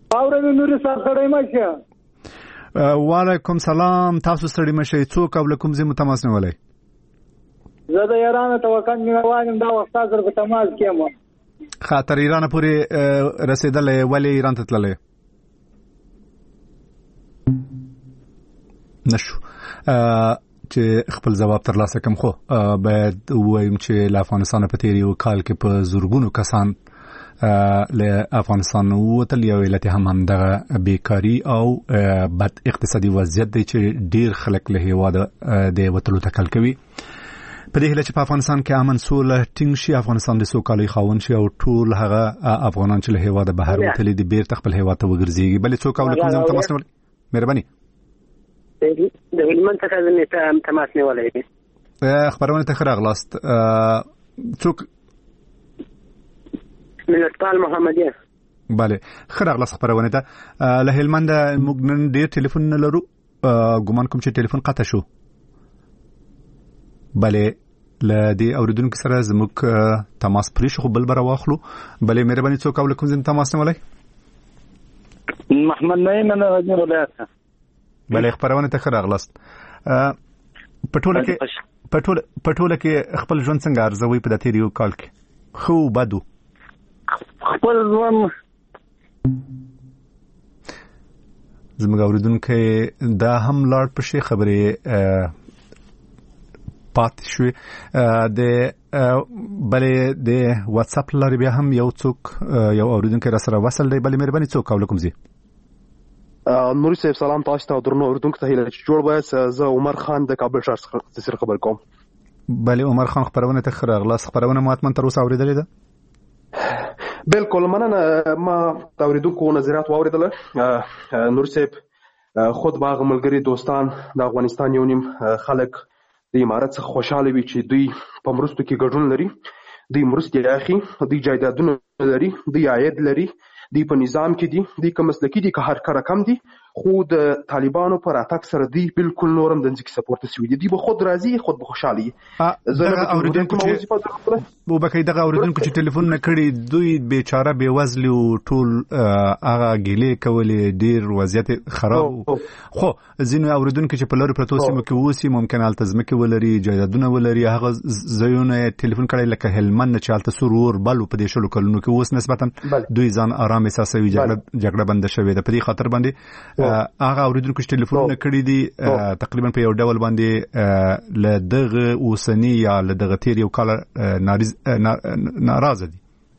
اورې نوري صاحب سره مشه. وعلیکم سلام. تاسو ستړي مشئ. څوک او له کوم ځای مو تماس نیولی؟ زه د ایران توکل نیولم دا وخت سره په تماس کېم. خاطر ایران پورې رسیدلې ولی ایران ته تللی نشو چې خپل جواب ترلاسه کم. خو باید وایم چې له افغانستان په تیر یو کال کې په زورګونو کسان له افغانستان ووتل. یو علت هم دغه بیکاری او بد اقتصادي وضعیت دی چې ډیر خلک له هیواده د وتلو تکل کوي. په دې هیله چې په افغانستان کې امن سوله ټینګ شي، افغانستان د سوکالۍ خاوند شي او ټول هغه افغانان چې له هیواده بهر وتلي دي بیرته خپل هیواد ته وګرځيږي. بلې څوک او کوم ځای تماس نیولای؟ مهرباني. د هلمند څخه تماس نیولای. خبرونه ته راغلاست. څوک؟ ملتپال محمدیه. bale خراغلاس خبرونه ته له هلمند موږ نن ډیر ټلیفون نه لرو. ګومان کوم چې ټلیفون قطع شو. bale له دې اوریدونکو سره زموږ تماس پرې شو بل بر واخلو. bale مهرباني څوک او کوم ځای تماس نیولای؟ محمد نعیم نه راځي ولایت. bale خبرونه ته خراغلاست. پټوله کې خپل ژوند څنګه ارزوي په دې یو کال کې؟ خو بدو خپل ژوند زموږ اوریدونکو دا هم لاړ په شي خبرې پات شوې. د بلې د واتس اپ لارې بیا هم یو څوک یو اوریدونکو را سره وصل دی. بلې مهرباني څوک او کوم ځای؟ نوري صاحب سلام تاسو ته درنو اوریدونکو ته هیله چې جوړ وایي. زه عمر خان د کابل ښار څخه خبر کوم. بلې عمر خان خبرونه ته خراغلاس. خبرونه مو اتمن تر اوسه اوریدلې ده؟ بالکل مننه. ما اوریدونکو نظریات واوریدل. نور صاحب خود باغ ملګری دوستان د افغانستان یو نیم خلک د امارت څخه خوشاله وي چې دوی په مرستو کې ګډون لري. دوی مرستې اخی، دوی جایدادونه لري، دوی عاید لري، دوی په نظام کې دي، دوی که مسلکي دي که هر کار کم دي. خو د طالبانو پر اتاک سره دوی بالکل نورم د ځکه سپورت سوي دي. دوی به خود راضي، خود به خوشاله وي. زه اوریدونکو چې بو بکې دغه اوریدونکو چې ټلیفون نه کړي دوی بیچاره بے وزل او ټول هغه ګیلې کولې ډیر وضعیت خراب. خو ځینو اوریدونکو چې په لوري پروتو سیمو کې ووسی ممکن التزم کې ولري، جایدادونه ولري، هغه ځایونه ټلیفون کړي لکه هلمند چې الته سرور بل په دې شلو کلونو کې اوس نسبتا دوی ځان آرام احساسوي. جګړه بند شوې ده. په دې خاطر باندې هغه اوریدونکو چې ټلیفون نه کړی دي تقریبا په یو ډول باندې له دغه اوسنی یا له دغه تیر یو کال ناراضه دي.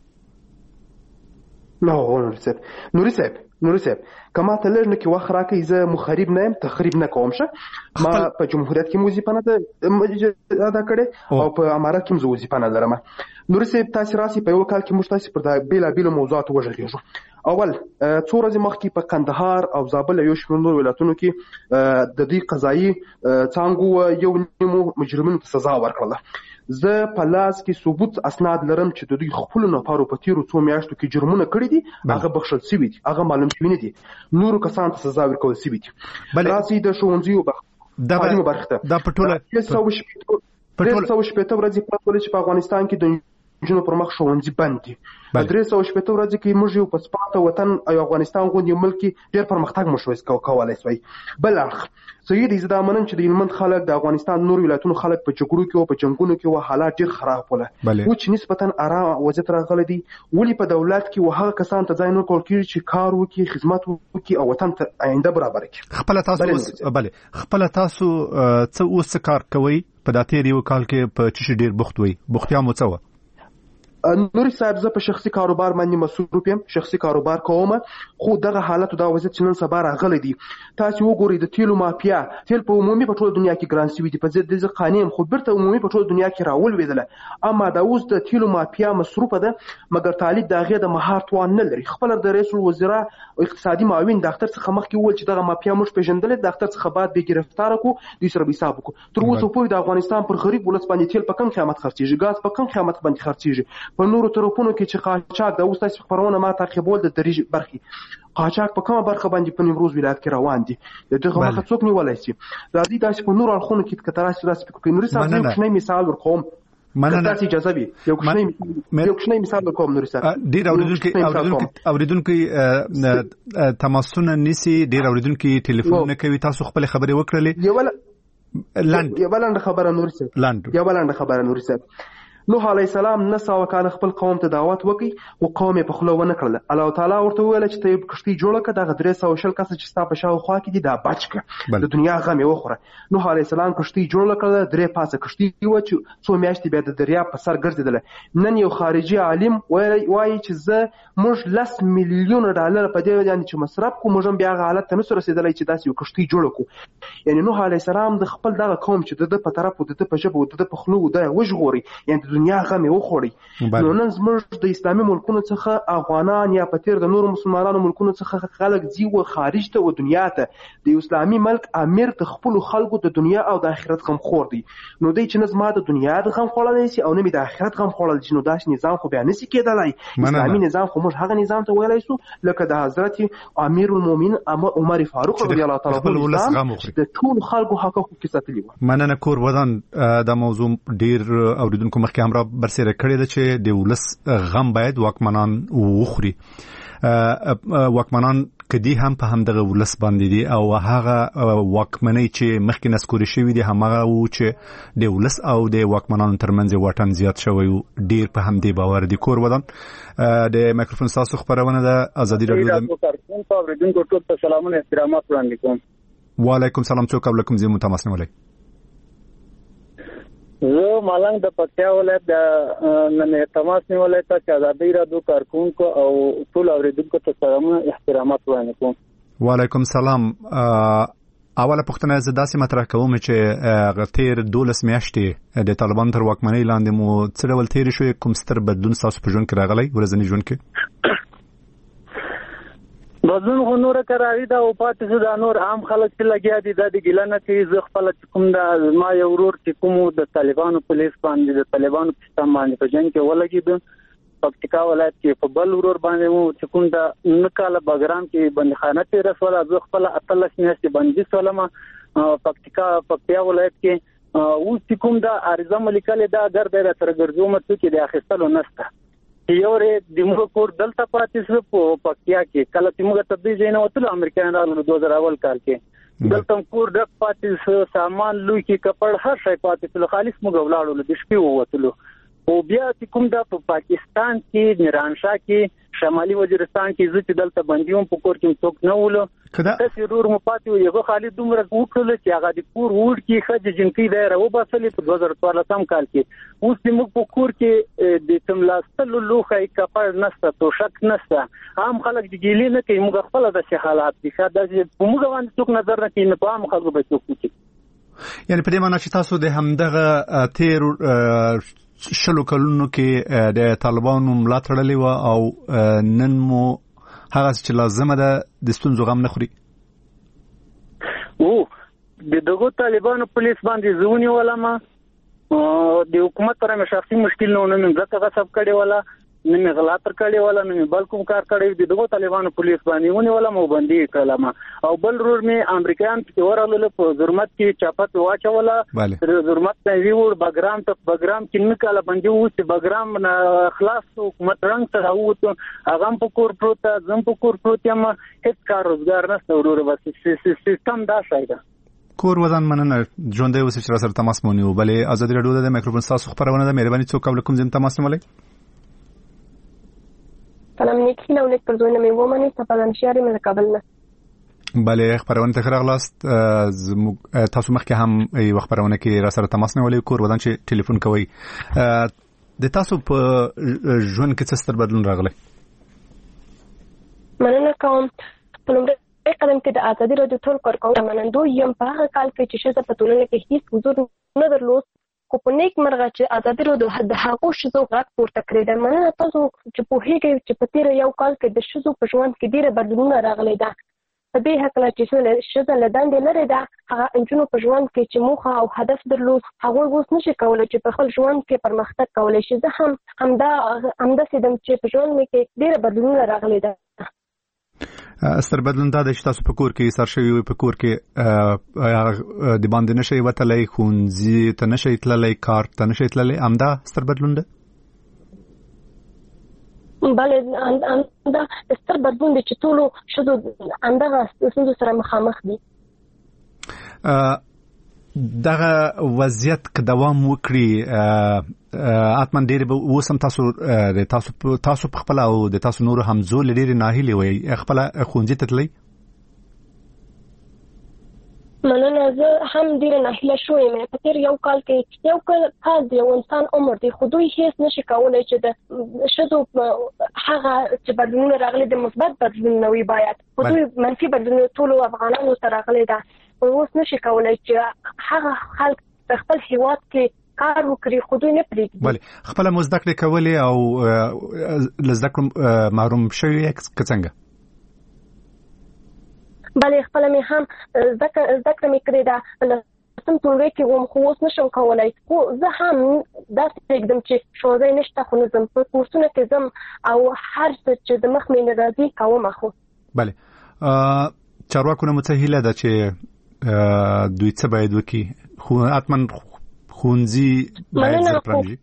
نوري صاحب کما ته لږ نه کې وخت راکې زه مخرب نه يم، تخریب نه کوم. شه ما په جمهوریت کې وظیفه نه ادا کړې او په امارات کې وظیفه نه لرم. نوري صاحب تاسو راسي په یو کال کې موږ تاسو پر د بیل موضوعات وژغېږو. اول څو ورځې مخکې په کندهار او زابل یو شمېر نور ولایتونو کې د دې قضایي څانګو یو نیمو مجرمینو ته سزا ورکړله. زه په لاس کې ثبوت اسناد لرم چې د دوی خپل نفرو په تیرو 2 میاشتو کې جرمونه کړی دي، هغه بخښل شوی دي، هغه معلوم شوی نه دي. نورو کسانو ته سزا ورکول شوی دي. راځي د ښوونځیو تعلیمي برخه ته دا په ټوله 360 ورځې پاتې چې په افغانستان کې د جنو پر مخ ښوونځي بند دي. 360 ورځې کې موږ یو په سپاته وطن او افغانستان غوندي ملک ډېر پرمختګ مشوي کولای شوی. بل اخ سید زدا منم چې د هلمند خلک د افغانستان نور ولایتونو خلک په جګړو کې او په جنگونو کې و حالات ډېر خراب وله. و چې نسبتا آرام وضعیت راغلی دی. ولی په دولت کې وهغه کسان ته ځای نه کول کېږي چې کار وکړي، خدمت وکړي او وطن ته آینده برابر کړي. خپل تاسو څه اوس کار کوي په داتې یو کال کې په چی ډېر بوخت وي؟ بوختیا مو څه و؟ نوري صاحب زه په شخصي کاروبار باندې مصروف یم، شخصي کاروبار کوم. خو دغه حالت او دا وضعیت چې نن سبا راغلی دی تاسو وګورئ د تیلو مافیا تیل په عمومي په ټول دنیا کې ګران شوی دی. په ضد د قانون خو برته عمومي په ټول دنیا کې راولوېدله. اما دا اوس د تیلو مافیا مصروفه ده مګر طالب دغه د مهار توان نه لري. خپل د رئیس الوزرا اقتصادي معاون دفتر څخه مخکې ول چې دغه مافیا موږ پیژندل، دفتر څخه بعد به گرفتار کو دوی سره حساب کو. تر اوسه پورې د افغانستان پر غریب ولس باندې تیل په کم قیمت خرڅیږي، غاز په کم قیمت باندې خرڅیږي. په نورو طرفونو کې چې قاچاق د اوس تاسو خبرونه ما تعقیبول د درې برخې قاچاق په کومه برخه باندې په نیمروز ولایت کې روان دي. دغه وخت څوک نیولای شي؟ راځي تاسو په نور اړخونو کې کتراسي راس پکې نوري صاحب نه مثال ورکوم. تاسو اجازه وي یو کوچنی مثال کوم نور صاحب ډیر اوریدونکو تماسونه نسی ډیر اوریدونکو ټلیفون کوي تاسو خپل خبرې وکړلې یو بلند خبره نور صاحب نوح علیه السلام 900 کال خپل قوم ته دعوت وکي او قوم په خلو ونه کړل. الله تعالی ورته ویل چې ته کشتي جوړه کړه د 300 کس چې ستا په شاوخوا کې دي دا بچ کړه د دنیا غم یې وخوره. نوح علیه السلام کشتي جوړه کړه 3 پاسه کشتي و چې څو میاشتې بیا د دریا په سر ګرځیدل. نن یو خارجي عالم وایي چې موږ $10 ملیون په دې باندې چې مصرف کوو موږ بیا حالت ته نسو رسیدلای چې داسې یو کشتي جوړ کړو. یعنی نوح علیه السلام د خپل دغه قوم چې د په طرف او د په جبه او د په خلو د وژغوري یعنی دنیا غم یې وخوړي. نو نن زموږ د اسلامي ملکونو څخه افغانان یا په تیر د نورو مسلمانانو ملکونو څخه خلک ځي و خارج ته او دنیا ته د اسلامي ملک امیر د خپل خلکو د دنیا او د آخرت غم خور دي. نو دوی چې نظم د دنیا د غم خوړل شي او نه د آخرت غم خوړل شي نو داش نظام خو بیا نسی کېدلای. اسلامي نظام خو موږ هغه نظام ته ویلای شو لکه د حضرت امیر المؤمنین عمر فاروق رضی الله تعالی عنه د ټول خلکو حقوق کې ساتلی و. مننه کور ودان د موضوع ډیر اوریدونکو مخکې هم را برسېره کړی ده چې د ولس غم باید واکمنان وخوري. واکمنان کدی هم په همدغه ولس باندې دي او هغه واکمنۍ چې مخکې نسکوري شوی دي همغه و چې د ولس او د واکمنانو ترمنځ واټن زیات شوی ډیر په همدې باور دي. کور ودان د مایکروفون تاسو خبرونه د ازادي رادیو د اوریدونکو ټول ته سلامونه احترامات وړاندې کوم. وعلیکم سلام څوک علیکم زمو تماس نیولای. زه مالنګ د پکتیا ولایت د نن تماس نیولای ته ازادي رادیو کارکونکو او ټول اوریدونکو ته سلامونه احترامات وړاندې کوم. وعلیکم سلام. اوله پوښتنه زه داسې مطرح کوم چې غتیر 12 میاشتې د طالبان تر واکمنۍ لاندې مو څه ډول تیر شوی کوم ستر بدلون تاسو په ژوند کې راغلی ورځنی ژوند کې؟ بدلون خو نور کراوي دا او پاتې شو دا نور عام خلک چې لګیا دي د ګیلانه کې زه خپل کوم د ما یو ورور چې کوم د طالبانو پولیس باندې د طالبانو پاکستان باندې په جنگ کې ولګید پکتیکا ولایت کې په بل ورور باندې مو چې کوم د نکاله بګرام کې بندخانه ته رسول زه خپل 18 میاشتې باندې سولما پکتیا ولایت کې او چې کوم د ارزم لیکل دا ګرځي تر ګرځوم چې د اخیستلو نسته یو ری د موږ کور دلته پاتې شو په پکتیا کې کله چې موږ تدریج نه وته امریکایانو 2000 کال کې دلته کور ډک پاتې شو سامان لوي کې کپړ هر شي پاتې شو خالص موږ ولاړو د شپې ووتلو او بیا چې کوم د پاکستان کې میرانشاه کې شمالي وزیرستان کې زه چې دلته بندیوم په کور کې څوک نه ولو تاسو ورور مو پاتې یو خالد دومره وکړل چې هغه د کور وډ کې خځه جنکی دایره و باسلې په 2014 کال کې اوس موږ په کور کې د تملاستلو لوخه کپړ نسته تو شک نسته عام خلک د ګیلې نه کوي موږ خپل د حالات دي شاده موږ باندې څوک نظر نه کوي نه په عام خلکو به څوک کوي. یعنی په دې معنی چې تاسو د همدغه تیر شلو کلونو کې د طالبانو ملاتړ لري او نن مو هغه چې لازمه ده د ستونزو غم نه خوري. او د دغه طالبانو پولیس باندې ځونی ولما د حکومت سره شخصي مشکل نه ونه ځکه غصب کړي ولا نه غلط کړي ولا نه بل کوم کار کړي د دغه طالبانو پولیس باندې ونه ولا مو باندې کړم او بل رور می امریکایان چې ورالو په ظلمت کې چاپت واچولا ظلمت نه ویور بګرام کې نکاله باندې و چې بګرام خلاص حکومت رنګ سره وته هغه په کور پروت زم په کور پروت یم هیڅ کار روزګار نشته ورور بس سیستم دا شایده. کور ودان مننه ژوندې اوس چې سره تماس مونږ بلې ازادي رادیو د مایکروفون تاسو خبرونه ده مهرباني څوک کوم زم تماس نیولای. سلام نیکی نولیک پر زوینه می ومنی سپادان شیاری من کابل نه. بله خبرونه ته راغلاست تاسو مخکې هم یو خبرونه کې را سره تماس نیولای کور ودان چې ټلیفون کوي د تاسو په ژوند کې څه ستر بدلون راغلی؟ مننه کوم په لومړي قدم کې د ازادي رادیو ټول کارکونکو منندو یم په هغه کال کې چې شزه په ټولنه کې هیڅ حضور نه درلود خو په نیک مرغه چې ازادي رادیو د هغو شزو غږ پورته کړی دی. مننه تاسو چې پوهیږئ چې په تیر یو کال کې د شزو په ژوند کې ډېر بدلونونه راغلي ده. په دې هکله چې شزه له دندې لرې ده هغه انجونو په ژوند کې چې موخه او هدف درلود هغوی اوس نشي کولی چې په خپل ژوند کې پرمختګ کولی شي. زه هم همداسې دم چې په ژوند مې کې ډېر بدلونونه راغلي ده. ستر بدلون دا چې تاسو په کور کې سر شوی په کور کې د باندې نشي وتلای خونځي ته نشي تللی کار ته نشي تللی امدا ستر بدلون ده بله دا ستر بدلون دی چې ټولو شدو اندغه ستونزو سره مخامخ دي دغه وضعیت که دوام وکړي اتمن ډېر به وسم تاسو په خپل او د تاسو نور همزو لري ناهیلي وي خپل خونځي تتلی مننه زه هم ډیره ناهیله شوم په تیر یو کال کې یو کال د یو انسان عمر دی خو دوی هیڅ نشي کولای چې د شدو هغه چې بدلون راغلي د مثبت بدلون نوي باید خو دوی منفي بدلون ټول افغانانو سره راغلي دا اوس نشي کولای چې هغه خلک خپل هیواد کې کار وکړي خو دوی نه پریږدي بله خپل مزدکړه کولې او لزدکړه محروم شوی څنګه بله خپل مې هم زده مې کړې ده سم ټولګي کې وم خو اوس نشم کولای خو زه هم داسې پرېږدم چې ښوونځی نشته خو نه ځم په کورسونه کې ځم او هر څه چې د مخ مې نه راځي کوم خو بله چارواکو نه مو څه هیله ده چې دوی څه باید وکړي خو حتما ښوونځي باید زر پرانیزي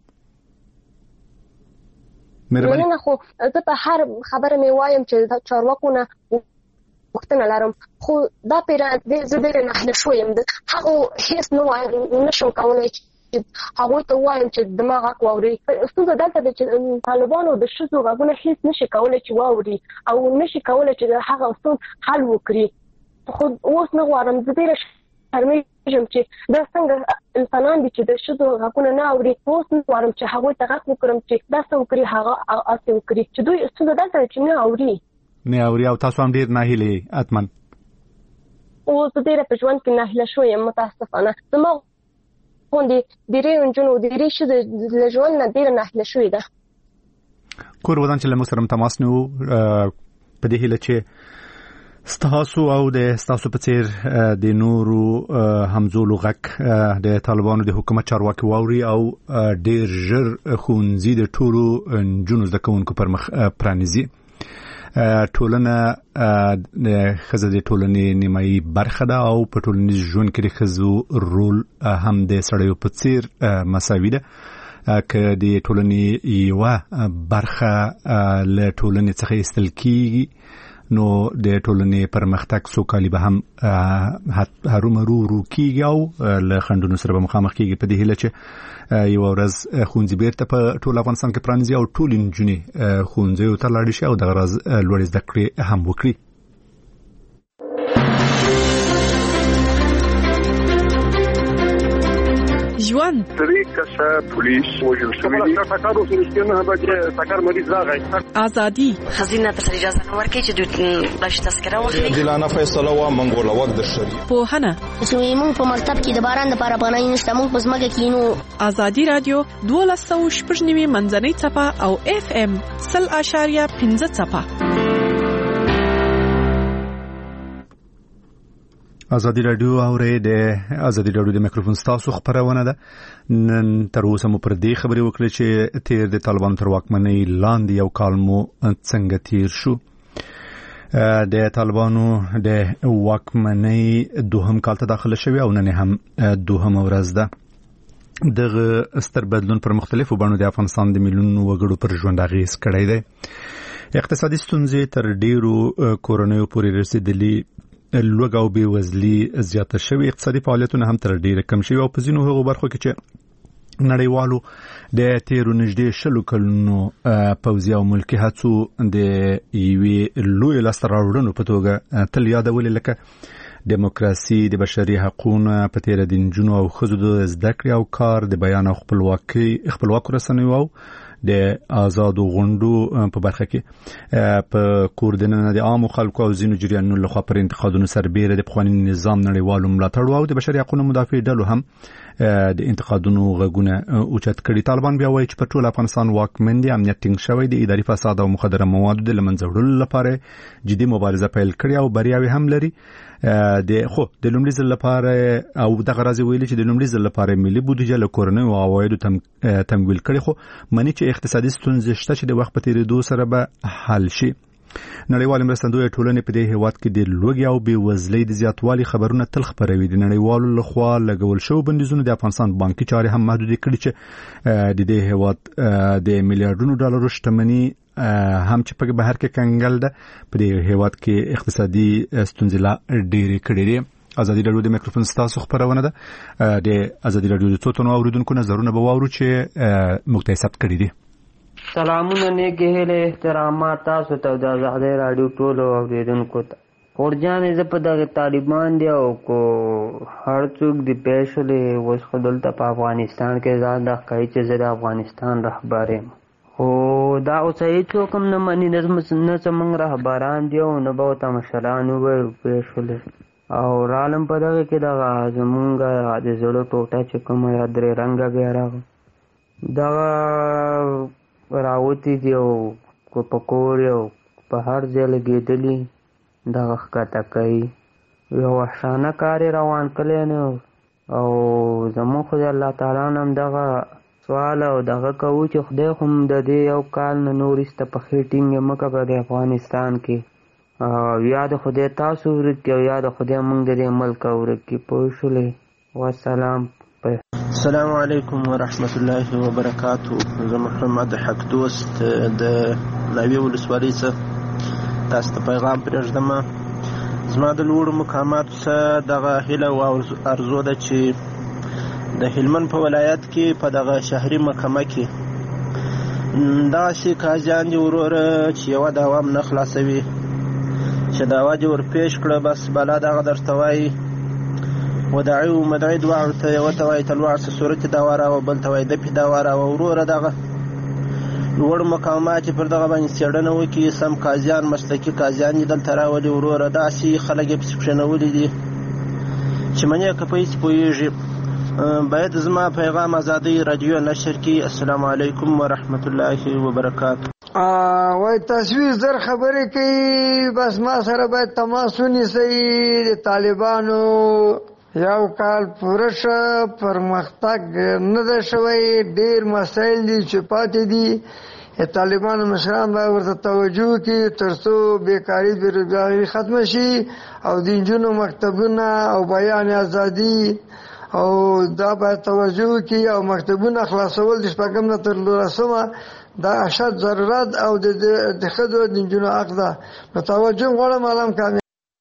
مننه خو زه په هر خبره مې وایم چې چارواکو نه وختونه لرم خو دا پیرا زه ډېر نه شوم هغه هیڅ نو نشم کولای چې هغه ته وایم چې دماغ واوري ستاسو دلته د طالبانو د شذو غوونه هیڅ نشي کولای چې واوري او نشي کولای چې هغه اصول حل وکړي خو اوس نه غواړم زه ډېر شرمېږم چې دا څنګه انسانان دي چې د شذو غوونه نه اوري اوس نه غواړم چې هغه ته غږ وکړم چې دا څه وکړي هغه اسې وکړي چې دوی ستاسو دلته چې نه اوري نه اوري او تاسو هم ډیر ناهیلي اتمن او زه ډیر په ژوند کې ناهیله شوم متاسفانه زما غوندې ډېرې نجونو ډېرې ښځې د ژوند نه ډېره ناهیله شوې ده کور ودان چې له موږ سره تماس نه و په دې هیله چې ستاسو او د ستاسو په څیر د نورو همزولو غږ د طالبانو د حکومت چارواکي واوري او ډېر ژر ښوونځي د ټولو نجونو زده کوونکو پر مخ پرانیزي ټولنه ښځه د ټولنې نیمایي برخه ده او په ټولنیز ژوند کې د ښځو رول هم د سړیو په څیر مساوي ده که د ټولنې یوه برخه له ټولنې څخه ایستل کیږي نو د ټولنې پرمختګ سوکالي به هم هرومرو کیږي او له خنډونو سره به مخامخ کیږي په دې هیله چې یو ورځ ښوونځي بیرته په ټول افغانستان کې پرانیزي او ټول نجونې ښوونځیو ته لاړې شي او دغه راز لوړې زده کړې هم وکړي ژوند طریقه سره پولیس وژل شوی دی ټاکارو سره به ټاکار مریض راغی ازادي خزینه ته اجازه نه ورکړي چې دوی بش تذکره واخلي دلانه فیصله و منګول وخت د شری په هنه زموږ په مکتب کې د باران لپاره پناه نشته موږ په ځمکه کې نو ازادي رادیو 1290 منځنۍ صفه او FM 0.15 صفه ازادي رادیو اورې د ازادي رادیو د میکروفون تاسو خبرونه ده نن تر اوسه مو پر دې خبرې وکړې چې تیر د طالبانو تر واکمنۍ لاندې یو کال مو څنګه تیر شو د طالبانو د واکمنۍ دوهم کال ته داخله شوی او نن هم دوهم ورځ ده دغه ستر بدلون پر مختلفو بڼو د افغانستان د میلیونونو وګړو پر ژوند اغیز کړی دی اقتصادي ستونزې تر ډیرو کورونیو پورې رسیدلي لوږه او بېوزلي زیاته شوې اقتصادي فعالیتونه هم تر ډیره کم شوي او په ځینو هغو برخو کې چې نړیوالو د تیرو نږدې 20 کلونو پوځي او ملکي هڅو د یوې لویې لاسته راوړنو په توګه تل یادولې لکه دیموکراسي د بشري حقوقو په تیر د نجونو او ښځو د زده کړې او کار د بیان او خپلواکو رسنیو او د آزادو غونډو په برخه کې په کوردینه د عام خلکو او ځینو جریانونو لخوا پر انتقادونو سربېره د قوانیني نظام نړیوالو ملاتړ او د بشري حقوقو مدافع ډلو هم د انتقادونو غږونه اوچت کړي طالبان بیا وایي چې په ټول افغانستان واکمن دي امنیت ټینګ شوی دی اداري فساد او مخدره موادو د لمنځه وړلو لپاره جدي مبارزه پیل کړې او بریاوي هم لري د لومړي ځل لپاره او دغه راځي ویلي چې د لومړي ځل لپاره ملي بودیجه له کورنۍ او عوایدو تمویل کړي خو منی چې اقتصادي ستونزې شته چې د وخت په تیریدو سره به حل شي نړیوال مرستندوی ټولنې په دې هیواد کې د لوږې او بې وزلۍ د زیاتوالي خبرونه تل خپروي. د نړیوالو لخوا لګول شو بندیزونو د افغانستان بانکي چارې هم محدود کړي چې د دې هیواد د میلیارډونو ډالرو شتمني هم چې په بهر کې کنګل ده په دې هیواد کې اقتصادي ستونزې لا ډېرې کړې دي. ازادي راډیو د میکروفون ستاسو خبرونه ده. د ازادي راډیو د څو تنو اوریدونکو نظرونه به واورو چې موږ ثبت کړي دي. سلامونه نیکې هیلې احترامات تاسو ته د ازادي راډیو ټولو اوریدونکو ته. خورجانې زه په دغه طالبان دی او کو هر څوک دی پېښلې اوس خو دلته په افغانستان کې ځان د ښکاري چې زه د افغانستان رهبر یم، خو دا اوس هېڅوک هم نه مني، نه زموږ رهبران دي او نه به ورته مشران ووایو پېښلې او رالم په دغه کې دغه زمونږ د زړه ټوټه چې کومه یا درې رنګه بیا راغله دغه راوتی دی او په کور او په هر ځای لګېدلي دغه ښکته کوي. یو وحشانه کار یې روان کړی نه او زموږ خو د الله تعالی نه هم دغه سوال او دغه کوو چې خدای خو هم د دې یو کال نه نور وروسته پښې ټینګې مه کړه په افغانستان کې، یا د خدای تاسو ورک کړي او یا د خدای موږ د دې ملک ورک کړي. پوه شولې؟ وسلام. السلام علیکم ورحمت الله وبرکاتو. زه محمد حق دوست د ناوې ولسوالۍ څخه تاسو ته پیغام پرېږدم. زما د لوړو مقاماتو څخه دغه هیله او ارزو ده چې د هلمند په ولایت کې په دغه شهري محکمه کې داسې قاضیان دي وروره چې یوه دعوا هم نه خلاصوي، چې دعوا دې ورپېښ کړه بس بلا دغه درته وایي وداعي و مدعي دواړو ته، یوه ته وایي تلوار څه صورت دعوا راوه، بل ته وایي دفې دعوا راوه. وروره دغه لوړ مقامات چې پر دغه باندې څېړنه وکړي، سم قاضیان مسلکي قاضیان دې دلته راولي. وروره داسې خلک یې پسې کښېنولي دي چې منې که په هېڅ پوهېږي. باید زما پیغام ازادۍ راډیو نشر کړي. السلام علیکم ورحمت الله وبرکاتو. وای تصویر زر خبرې کوي، بس ما سره باید تماس ونیسئ. د طالبانو یو کال پوره شه، پرمختګ نه ده شوی، ډېر مسایل دي چې پاتې دي. طالبانو مشران باید ورته توجه وکړي تر څو بیکاري بېروزګاري ختمه شي او د نجونو مکتبونه او بیان ازادي او دا باید توجه وکړي او مکتبونه خلاصول د شپږم نه تر 12 دا اشد ضرورت او د ښځو د نجونو حق ده. نو توجه غواړم عالم کامل.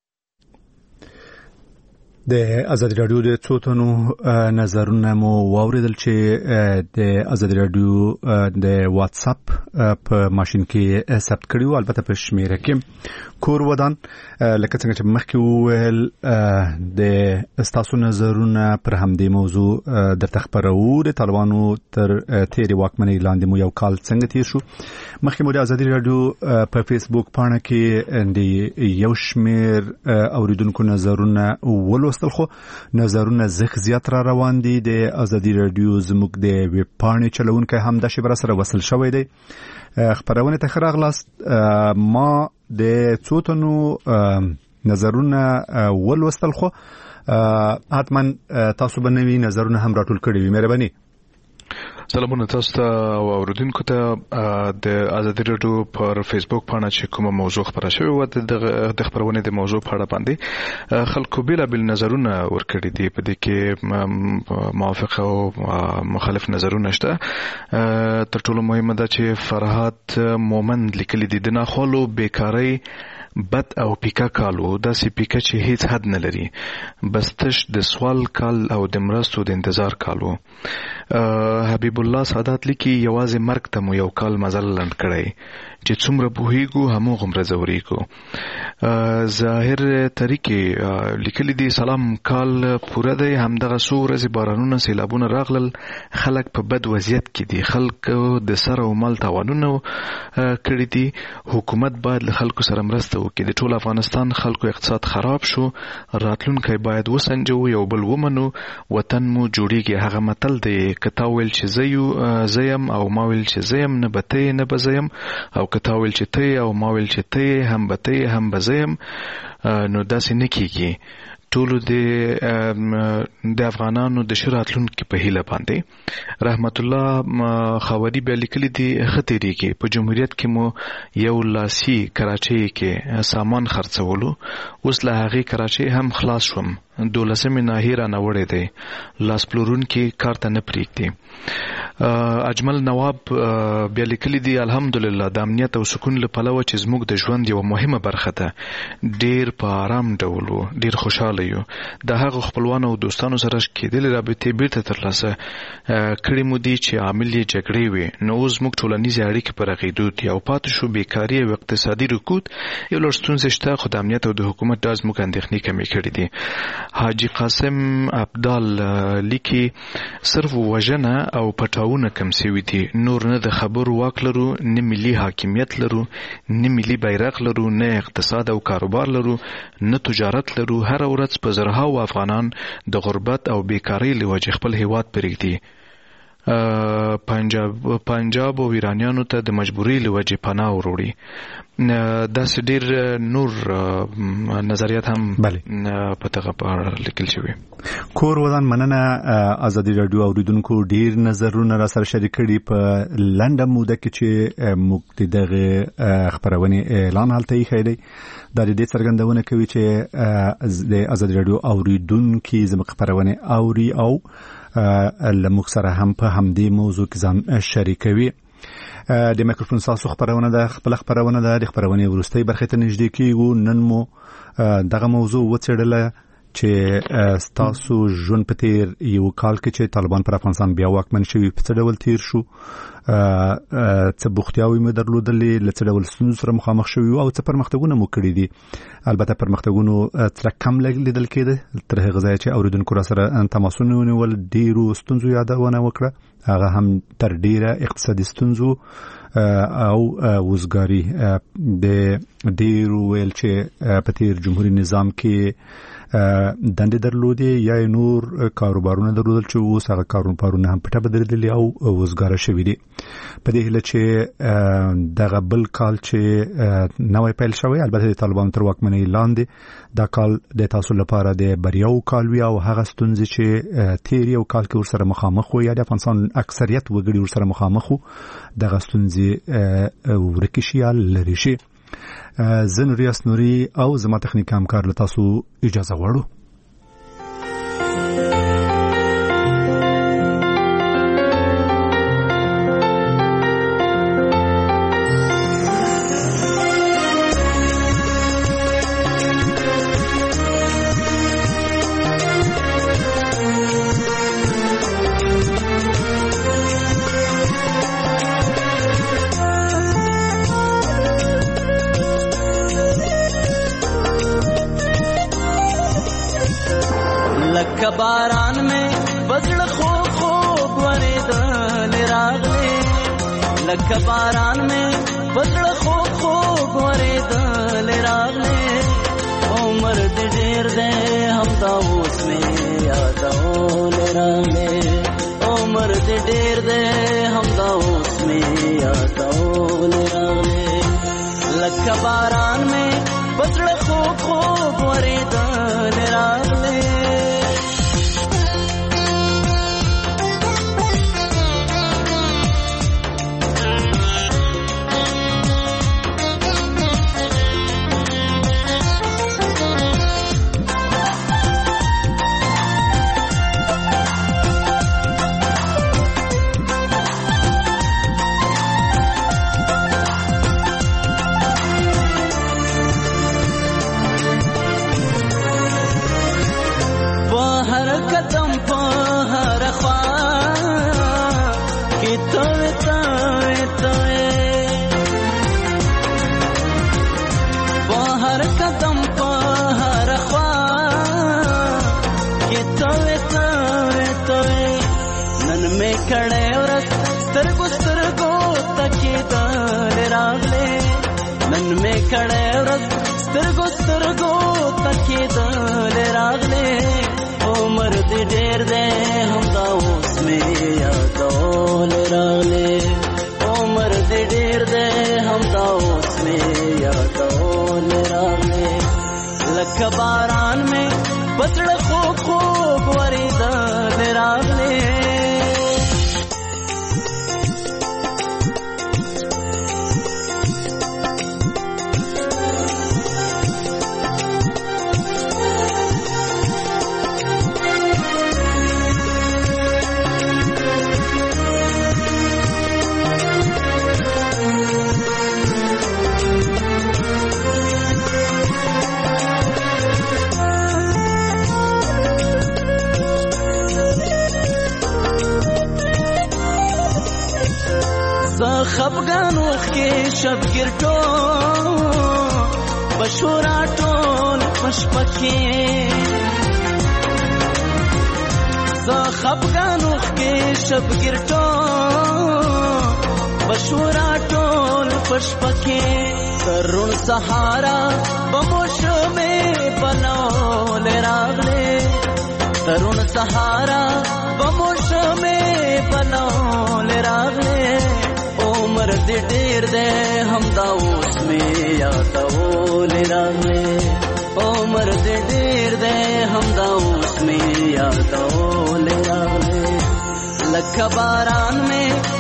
د ازادي راډیو د څو تنو نظرونه مو واوریدل چې د ازادي راډیو د واتس اپ په ماشين کې ثبت کړیو، البته په شمیره کې کور ودان لکه څنګه چې مخکې وویل د استاسو نظرونه پر همدې موضوع درته خبرو. د طالبانو تر تیرې واکمنۍ لاندې مو یو کال څنګه تیر شو. مخکې مو د ازادي راډیو په فیسبوک پاڼه کې د یو شمیر اوریدونکو نظرونه ولوستل، خو نظرونه زیات را روان دي. د ازادي راډیو زموږ د ویب پاڼې چلونکی هم د شبر سره وصل شوی دی. خبرونه ته خراغلاست. ما د څو تنو نظرونه ولوستل، خو حتما تاسو به نوي نظرونه هم راټول کړي وي. مهرباني. سلامونه تاسو ته او اوریدونکو ته. د ازادي راډیو پر فیسبوک پاڼه چې کومه موضوع خبره شوې وه د خبرونې د موضوع په اړه باندې خلکو بیلابیل نظرونه ورکړي دي. په دې کې موافق او مخالف نظرونه شته. تر ټولو مهمه ده چې فرهاد مومند لیکلي دي د ناخوالو بیکارۍ بد او پیکا کالو، داسې پیکا چې هیڅ حد نه لري، بس تش د سوال کال او د مرستو د انتظار کالو. حبیب الله سعادت لیکي یوازې مرګ ته مو یو کال مزل لنډ کړی چې څومره پوهیږو هموغومره ځورېږو. ظاهر طریقې لیکلي دي سلام کال پوره دی، همدغه څو ورځې بارانونه سیلابونه راغلل، خلک په بد وضعیت کې دي، خلک د سر او مال تاوانونه کړي دي. حکومت باید له خلکو سره مرسته وکړي. د ټول افغانستان خلکو اقتصاد خراب شو، راتلونکی باید وسنجو، یو بل ومنو، وطن مو جوړیږي. هغه متل دی که تا ویل چې زه یم او ما ویل چې زه یم، نه به ته نه به زه یم، او که تا ویل چې ته او ما ویل چې ته هم به ته هم به زه یم، نو داسې نه کېږي. ټولو د افغانانو د شراتلونکو په هیله باندې رحمت الله خاوري بیا لیکلي دي خطرېږي په جمهوریت کې مو یو لاسي کراچۍ کې سامان خرڅولو اوس له هغه کراچۍ هم خلاص شوم 12 ناهیر نه وړې دی لاس پلورون کې کار ته نه پریږدي اجمل نواب بیا لیکلي دي الحمدلله د امنیت او سکون له پلوه چې زموږ د ژوند یو مهمه برخه ده ډیر په آرام ډول ډیر خوشاله یو د هغه خپلوانو او دوستانو سره کېدلې رابطې بیرته ترلاسه کړې مو دي چې عامل یې جګړې وي نو اوس موږ ټولنیزې اړیکې په رغېدو دي او پاتې شو بیکاري او اقتصادي رکود یو لږ ستونزې شته خو د امنیت او د حکومت دا زموږ اندېښنې کمې کړې دي حاجی قاسم ابدال لیکي صرف وژنه او پټاونه کم سوي دي نور نه د خبرو واک لرو نه ملي حاکمیت لرو نه ملي بیرغ لرو نه اقتصاد او کاروبار لرو نه تجارت لرو هر ورځ په زرهاو افغانان د غربت او بیکاری له وجې خپل هیواد پرېږدي پنجاب او ایرانیانو ته د مجبورۍ له وجې پناه وروړي داسې ډېر نور نظریات هم په دغه په اړه لیکل شوي کور ودان مننه ازادي راډیو اوریدونکو ډېر نظرونه را سره شریک کړي په لنډه موده کې چې موږ دغه خبرونه اعلان هلته یې دی د دې څرګندونه کوي چې د ازادي راډیو اوریدونکو زموږ خبرونه اوري او لموږ سره هم په همدې موضوع کې ځان شریکوي د میکروفون تاسو خبرونه د خپل خبرونه د خبرونه ورستۍ برخه ته نږدې کیږو نن مو دغه موضوع وڅېړله چې تاسو ژوند په تیر یو کال کې چې طالبان پر افغانستان بیا واکمن شوي په څه ډول تیر شو څه بوختیاوي مو درلودلې له څه ډول ستونزو سره مخامخ شوي او څه پرمختګونه مو کړي دي البته پرمختګونو تر کم لیدل کېده تر هغه ځای چې اوریدونکو را سره تماسونه ونیول ډیرو ستونزو یادونه وکړه هغه هم تر ډیره اقتصادي ستونزو او وزګاری د ډیرو ویل چې په تیر جمهوریت نظام کې دندې درلودې یا نور کاروبارونه درلودل چې اوس هغه کاروبارونه هم پټه بدلېدلي او وزګاره شوي دي په دې هیله چې دغه بل کال چې نوی پیل شوی البته د طالبانو تر واکمنۍ لاندې دا کال د تاسو لپاره د بریاو کال وي او هغه ستونزې چې تیر یو کال کې ورسره مخامخ وو یا د افغانستان اکثریت وګړي ورسره مخامخ وو دغه ستونزې ورکې شي یا لرې شي زه نوریاس نوري او زما تخنیک همکار له تاسو اجازه غواړو باران में बजड़ खूब खूब वरेदल रागले लख बारान में बजड़ खूब खूब वरेदल रागले उमर देर दे हम दाऊस में यादौल रागले उमर देर दे हम दाऊस में यादौल रागले लख बारान में बजड़ खूब खूब वरेदल रागले سترګو سترګو تکیدل راغله عمر دې ډېر دې هم دا اوس مې یادول راغله عمر دې ډېر دې هم دا اوس مې یادول راغله لکه باران مې بسړه خوب خوب ورېدل راغلې خفګان وخت کې شبګیر ټول بشورا ټول پشپکې زه خفګان وخت کې شبګیر ټول بشورا ټول پشپکې ترون سهارا بموشمه بنول راغله ترون سهارا بموشمه بنول راغله عمر دې ډېر دې همدا اوس مې یادول راغلې عمر دې ډېر دې همدا اوس مې یادول راغلې لکه باران مې